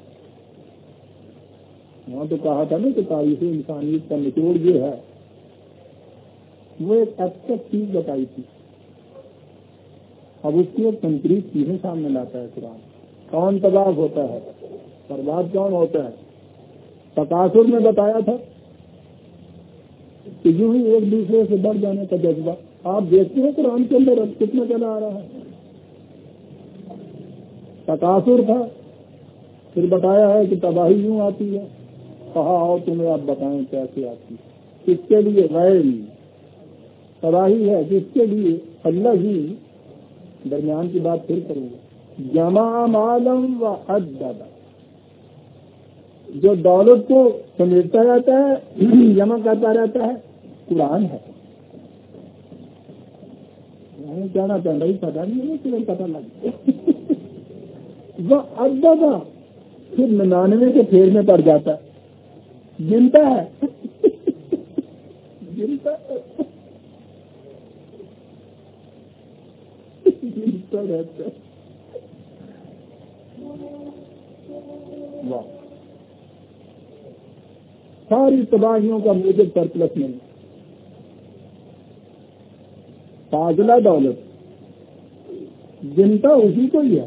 وہاں تو کہا تھا نا کہ تاریخ انسانیت کا نچوڑ یہ ہے. وہ ایک ایبسٹریکٹ چیز بتائی تھی. اب اس کی ایک کنکریٹ چیزیں سامنے لاتا ہے قرآن. کون تباہ ہوتا ہے, برباد کون ہوتا ہے. تکاثر میں بتایا تھا کہ یوں ہی ایک دوسرے سے بڑھ جانے کا جذبہ. آپ دیکھتے ہیں قرآن کے اندر اب کتنا چلا آ رہا ہے. تکاثر تھا, پھر بتایا ہے کہ تباہی یوں آتی ہے. کہا اور تمہیں آپ بتائیں کیسے آتی ہے. کس کے لیے غیر تباہی ہے, جس کے لیے اللہ ہی. درمیان کی بات پھر کروں گا. جمع مالم و عددا, جو دولت کو سمیٹتا رہتا ہے, جمع کرتا رہتا ہے, قرآن ہے. کہنا چاہتا ہی پتا نہیں ہے, پتا لگ وہ عددا, پھر 99 کے پھیر میں پڑ جاتا ہے. گنتا ہے گنتا رہتا ہے. واہ, ساری تباہیوں کا موجب سرپلس نہیں. فاضلہ دولت گنتا اسی کو ہی ہے.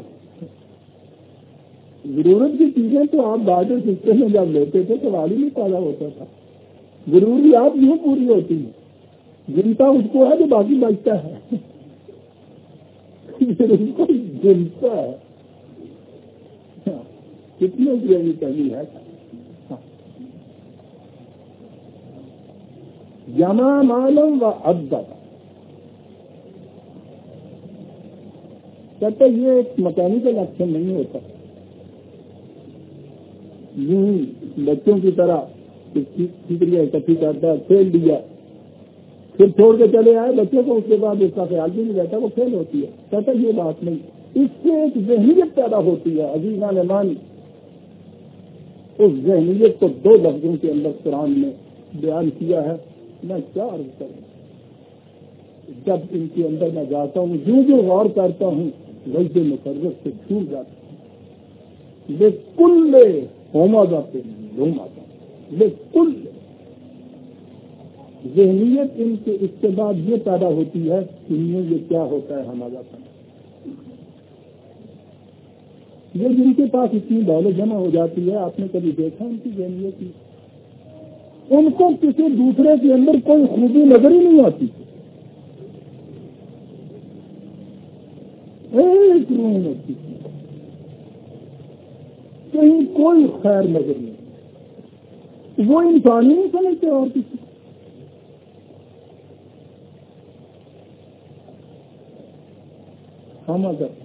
ضرورت کی چیزیں تو آپ بارڈر سسٹم میں جب لیتے تھے تو سوال ہی نہیں پیدا ہوتا تھا. ضروری آپ یوں پوری ہوتی ہے. گنتا اس کو ہے جو باقی بچتا ہے. گنتا ہے کتنے کی کمی ہے. جمع معلوم و عددا, کہتے یہ ایک مکینیکل ایکشن نہیں ہوتا. یوں بچوں کی طرح ٹھیکریاں اکٹھی کرتا ہے, کھیل دیا, پھر چھوڑ کے چلے آئے بچوں کو, اس کے بعد اس کا خیال بھی نہیں رہتا, وہ کھیل ہوتی ہے. کہتا یہ بات نہیں, اس سے ایک ذہنیت پیدا ہوتی ہے. عزیزان مان, اس ذہنیت کو 2 لفظوں کے اندر قرآن نے بیان کیا ہے. میں کیا عرض کروں, جب ان کے اندر میں جاتا ہوں, جو غور کرتا ہوں, وجد مقرر سے چھوٹ جاتا ہوں. بالکل ہوما جاتے ہیں, لوم آتا ہے. بالکل ذہنیت ان کے اس کے بعد یہ پیدا ہوتی ہے کہ یہ کیا ہوتا ہے ہمارا پن. یہ جن کے پاس اتنی دولت جمع ہو جاتی ہے, آپ نے کبھی دیکھا ان کی ذہنیت کی؟ ان کو کسی دوسرے کے اندر کوئی خوبی نظر ہی نہیں آتی. ایک روم ہوتی, کہیں کوئی خیر نظر نہیں. وہ انسان ہی نہیں سمجھتے اور کسی. ہم اگر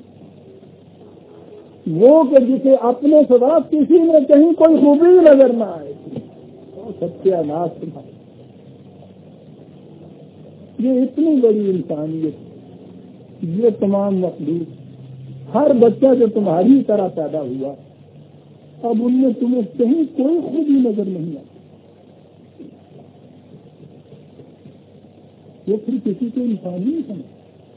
وہ کہ جسے اپنے سوا کسی میں کہیں کوئی خوبی نظر نہ آئے, ستیہ ناش. یہ اتنی بڑی انسانیت, یہ تمام مخلوق, ہر بچہ جو تمہاری طرح پیدا ہوا, اب ان میں تمہیں کہیں کوئی خوبی نظر نہیں آتی. یہ پھر کسی کو انسان ہی نہیں سمجھتا.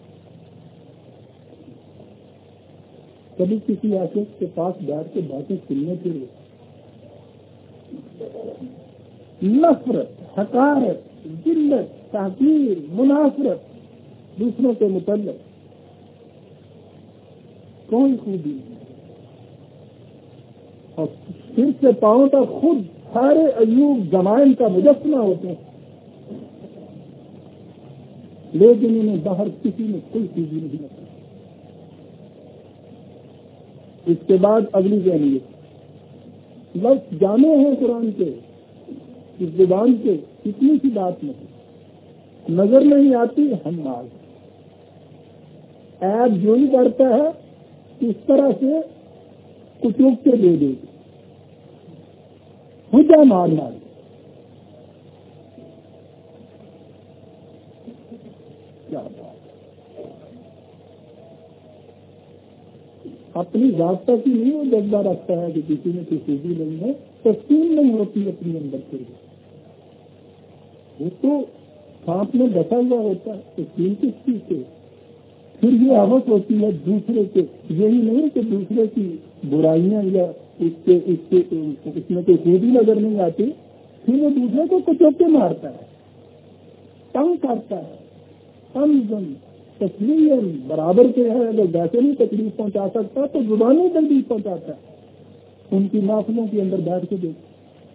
کبھی کسی عاشق کے پاس بیٹھ کے باتیں سننے کے لیے نفرت, حقارت, ذلت, تحقیر, منافرت دوسروں کے متعلق کوئی خوبی نہیں. اور سر سے پاؤں تک خود سارے ایوب زمائن کا مجسمہ ہوتے ہیں, لیکن انہیں باہر کسی نے کوئی خوبی نہیں ہوتی. اس کے بعد اگلی ذہنیت, لفظ جانے ہیں قرآن کے, اس زبان کے, اتنی سی بات نہیں, نظر نہیں آتی. ہم مال ایپ جو ہی کرتا ہے اس طرح سے کچوک کے دے دے گی, خدا مار مار. کیا بات, اپنی ذات کی نہیں وہ جذبہ رکھتا ہے کہ کسی میں کوئی خوبی نہیں ہے، تسلیم نہیں ہوتی اپنے اندر سے، وہ تو سانپ میں بسا ہوا ہوتا ہے، تسلیم کس چیز سے؟ پھر یہ حوث ہوتی ہے دوسرے کے، یہی نہیں کہ دوسرے کی برائیاں یا اس میں کوئی خوبی نظر نہیں آتی، پھر وہ دوسرے کو کچوکے مارتا ہے، تنگ کرتا ہے، تسلیم برابر کے ہے، اگر ویسے نہیں تکلیف پہنچا سکتا تو زبانی تکلیف پہنچاتا ہے۔ ان کی محفلوں کے اندر بیٹھ کے دیکھ،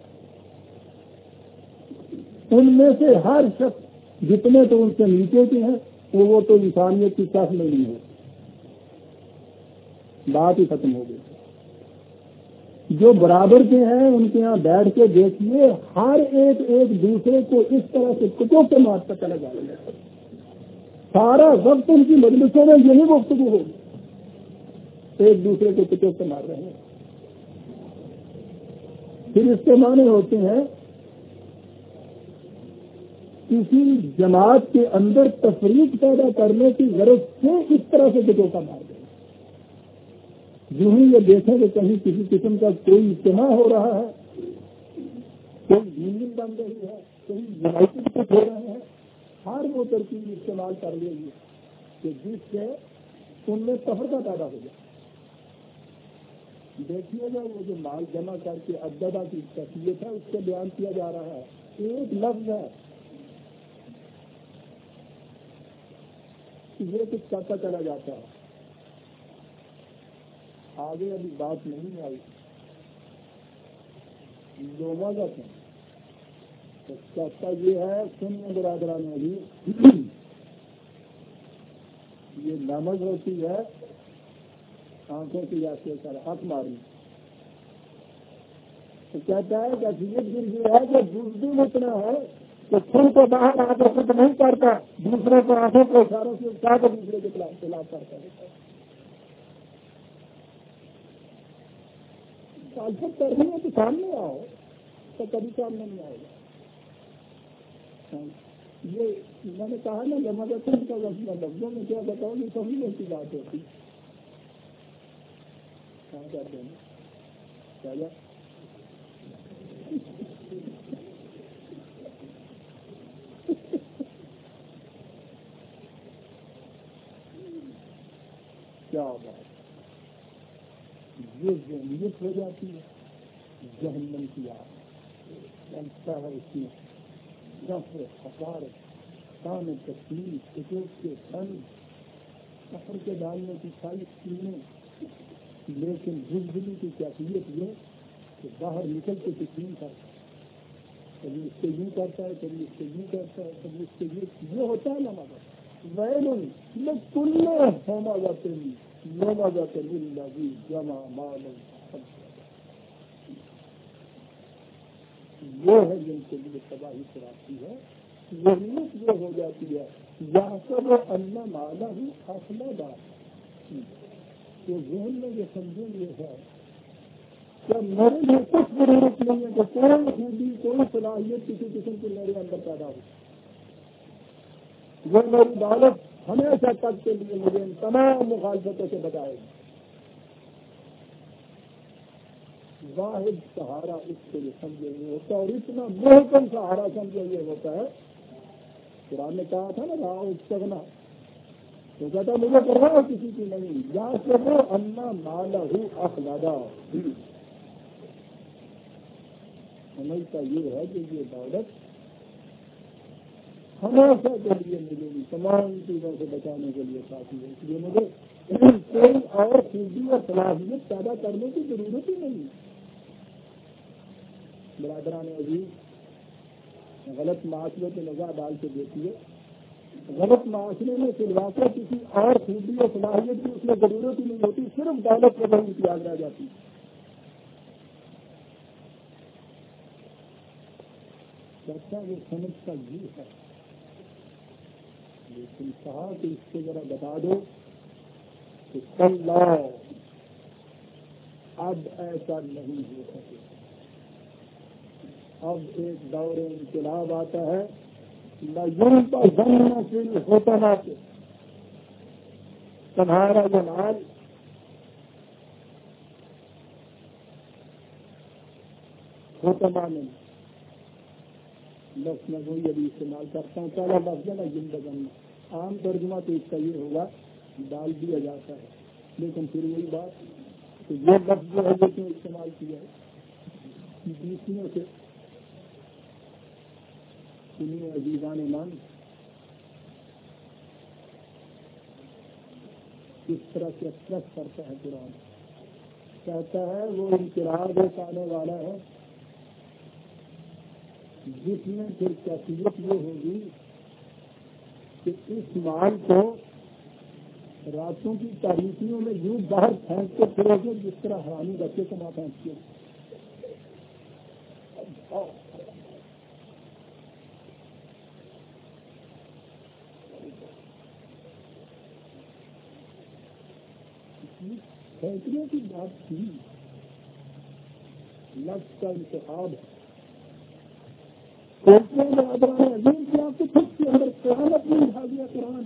ان میں سے ہر شخص جتنے تو ان سے نیچے کے ہیں وہ تو انسانیت کی طرف میں نہیں ہے، بات ہی ختم ہو گئی۔ جو برابر کے ہیں ان کے یہاں بیٹھ کے دیکھیے، ہر ایک دوسرے کو اس طرح سے کچوکے مارتا چلا جا رہا ہے، سارا وقت ان کی مجلسوں میں یہی گفتگو ہوگی، ایک دوسرے کو کچوکے مار رہے ہیں۔ پھر اس کے معنی ہوتے ہیں کسی جماعت کے اندر تفریق پیدا کرنے کی غرض سے اس طرح سے کچوکا مار دیں، جو ہی یہ دیکھیں کہ کہیں کسی قسم کا کوئی اجتماع ہو رہا ہے، کوئی یونین بن رہی ہے، کہیں یونائٹڈ کچھ ہو رہے ہیں، ہر وہ ترکیب استعمال کر لیں گے کہ جس سے ان میں تفرقہ پیدا ہو جائے۔ دیکھیے گا وہ جو مال جمع کر کے ابدا کی کیفیت ہے اس سے بیان کیا جا رہا ہے، ایک لفظ ہے، یہ کچھ کرتا چلا جاتا ہے، آگے ابھی بات نہیں آئی، لوگوں کا کہتا یہ ہے، سننے برادران ابھی یہ نمز ہوتی ہے آنکھوں کی جاتی ہے حق ماری، تو کہتا ہے کہ اصلیت یہ ہے کہ بزدل اتنا ہے کہ خود کو باہر آ کر خود نہیں کرتا، دوسرے کو آنکھوں کو اشاروں سے اٹھا کر دوسرے کے خلاف کرتا ہے۔ تعلق کر رہی ہے تو سامنے آؤ، تو کبھی سامنے نہیں آئے گا۔ یہ میں نے کہا نا جمع کا لفظوں میں کیا بتاؤ گی، سبھی ایسی بات ہوتی کہاں کرتے ہیں کیا کیا بات، یہ ذہنیت ہو جاتی ہے، جہنم کی آگ چلتا ہے اس میں کفر، حقارت، کام تکلیف، حقوق کے فن، کفر کے ڈالنے کی ساری چیزیں، لیکن بزدلی کی کیفیت یہ کہ باہر نکل کے کچھ نہیں کرتا، کبھی اس سے یوں کرتا ہے، کبھی اس سے یوں کرتا ہے، کبھی اس سے یہ ہوتا ہے نا ویل کل ہوما جاتے لوما جاتے للذی جمع مالا، وہ ہے جن کے لیے تباہی کراتی ہے، ذہنیت یہ ہو جاتی ہے یہاں سے وہ اللہ مالا ہی فاصلہ دار، تو ذہن میں یہ سمجھیں یہ ہے کہ میرے لیے کچھ ضرورت نہیں ہے کہ کوئی خوبی کوئی صلاحیت کسی قسم کی میرے اندر پیدا ہو، وہ میری دولت ہمیشہ تک کے لیے مجھے ان تمام مخالفتوں سے بچائے گی۔ واحد سہارا اس کو یہ سمجھے یہ ہوتا ہے، اور اتنا محکم سہارا سمجھے یہ ہوتا ہے، قرآن نے کہا تھا نا رہا استغنا، تو کہتا مجھے پرواہ کسی کی نہیں، یا سب اللہ مالہ اخلدا، سمجھتا یہ ہے کہ یہ دولت ہمیشہ کے لیے ملے گی، تمام چیزوں سے بچانے کے لیے کافی ہے، اس لیے مجھے کوئی اور خوبی اور صلاحیت پیدا کرنے کی ضرورت ہی نہیں۔ برادران عزیز، غلط معاشرے پہ نظر ڈال کے دیکھیے، غلط معاشرے میں سلواقہ کسی اور خوبی اور صلاحیت کی اس میں ضرورت ہی نہیں ہوتی، صرف دولت پر بہت امتیاز رہ جاتی ہے۔ کہتا وہ سمجھ کا جی ہے، لیکن کہا کہ اس کو ذرا بتا دو کہ اللہ اب ایسا نہیں ہو سکے، اب ایک دور انقلاب آتا ہے، لَيُنْبَذَنَّ ہوتا نہ کہ تمہارا یہ مال ہوتمانے لفظ میں وہی ابھی استعمال کرتا ہوں. پہلا لفظ ہے نا زندگی. عام ترجمہ تو اس کا یہ ہوگا ڈال دیا جاتا ہے، لیکن پھر وہی بات کہ یہ لفظ جو ہے کیوں استعمال کیا ہے. دوسروں سے سنیے عزیزان ایمان، کس طرح سے ایکسپریس کرتا ہے قرآن. کہتا ہے وہ انقلاب آنے والا ہے جس میں پھر کیفیت یہ ہوگی کہ اس مال کو راتوں کی تاریخیوں میں یوں باہر پھینک کے پھرو گے جس طرح حرامی بچے کو نہ پھینکتے. فیصلے کی بات تھی، لفظ کا انتخاب ہے. فیصلے میں عظیم سے آپ کو خود کے اندر قرآن اپنے اٹھا دیا. قرآن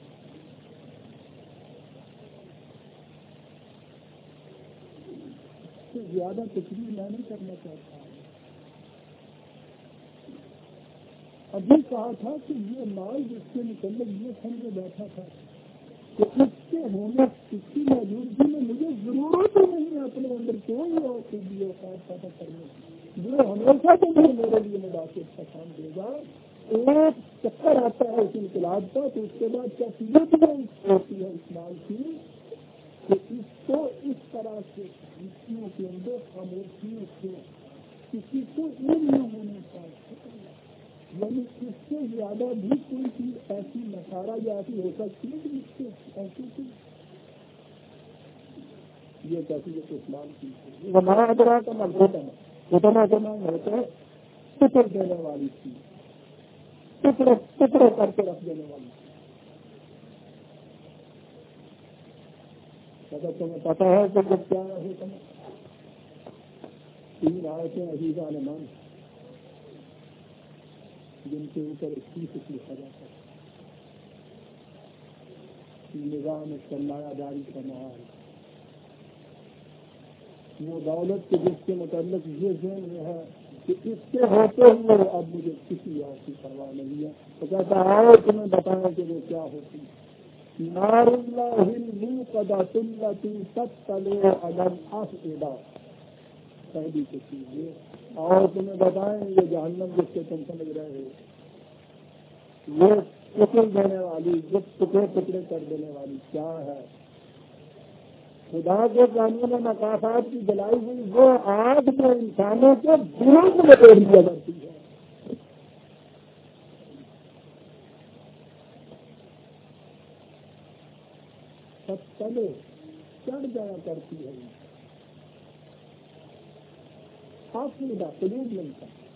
سے زیادہ تشریح میں نہیں کرنا چاہتا. ابھی کہا تھا کہ یہ مال جس کے متعلق یہ سمجھے بیٹھا تھا کہ اس کے ہونے کسی موجودگی میں مجھے ضرورت ہی نہیں ہے اپنے اندر کوئی اور خوبی اوقات پیدا کرنے کی، جو ہمیشہ سے میرے لیے مداخلت کا کام دے گا. ایک چکر آتا ہے اس انقلاب کا، تو اس کے بعد کیا سیرت میں ہوتی ہے اس مال کی کہ اس کو اس طرح سے رشتوں کے اندر خاموشیوں سے کسی کو علم نہ ہونے کا، یعنی اس سے زیادہ بھی کوئی چیز ایسی نکارا یا ایسی ہو سکتی ہے کہ اس سے ایسی چیز یہ کہتی ہے کہ اسلام کی ہمارا ادرا کا مضبوط ہے. اتنا اتنا ہوتا ہے ٹکڑ دینے والی چیز، ٹکڑے کر کے رکھ دینے والی چیز. اگر تمہیں پتا ہے کہ جب کیا ہے تمہیں 3 آیتیں عزیزان ایمان جن کے اوپر 21 لکھا جاتا ہے. نظام سرمایہ داری کا محال، وہ دولت کے جس کے متعلق یہ ذہن میں ہے کہ اس سے ہوتے ہوئے اب مجھے کسی اور کی پرواہ نہیں ہے. تو کہتا ہے تمہیں بتانا کہ وہ کیا ہوتی ہے. نار اللہ قدات التی تطلع علی الافئدہ، پہلی کی چیز یہ. اور تمہیں بتائیں یہ جہنم جس سے تم سمجھ رہے ہو، یہ ٹکڑ دینے والی، جب ٹکڑے کر دینے والی کیا ہے. خدا کے قانون مقاصد کی جلائی ہوئی وہ آگ جو انسانوں کے دلوں میں لپیٹ دیا کرتی ہے. سب تلے چڑھ جایا کرتی ہے. آفریدہ قلوب ملتا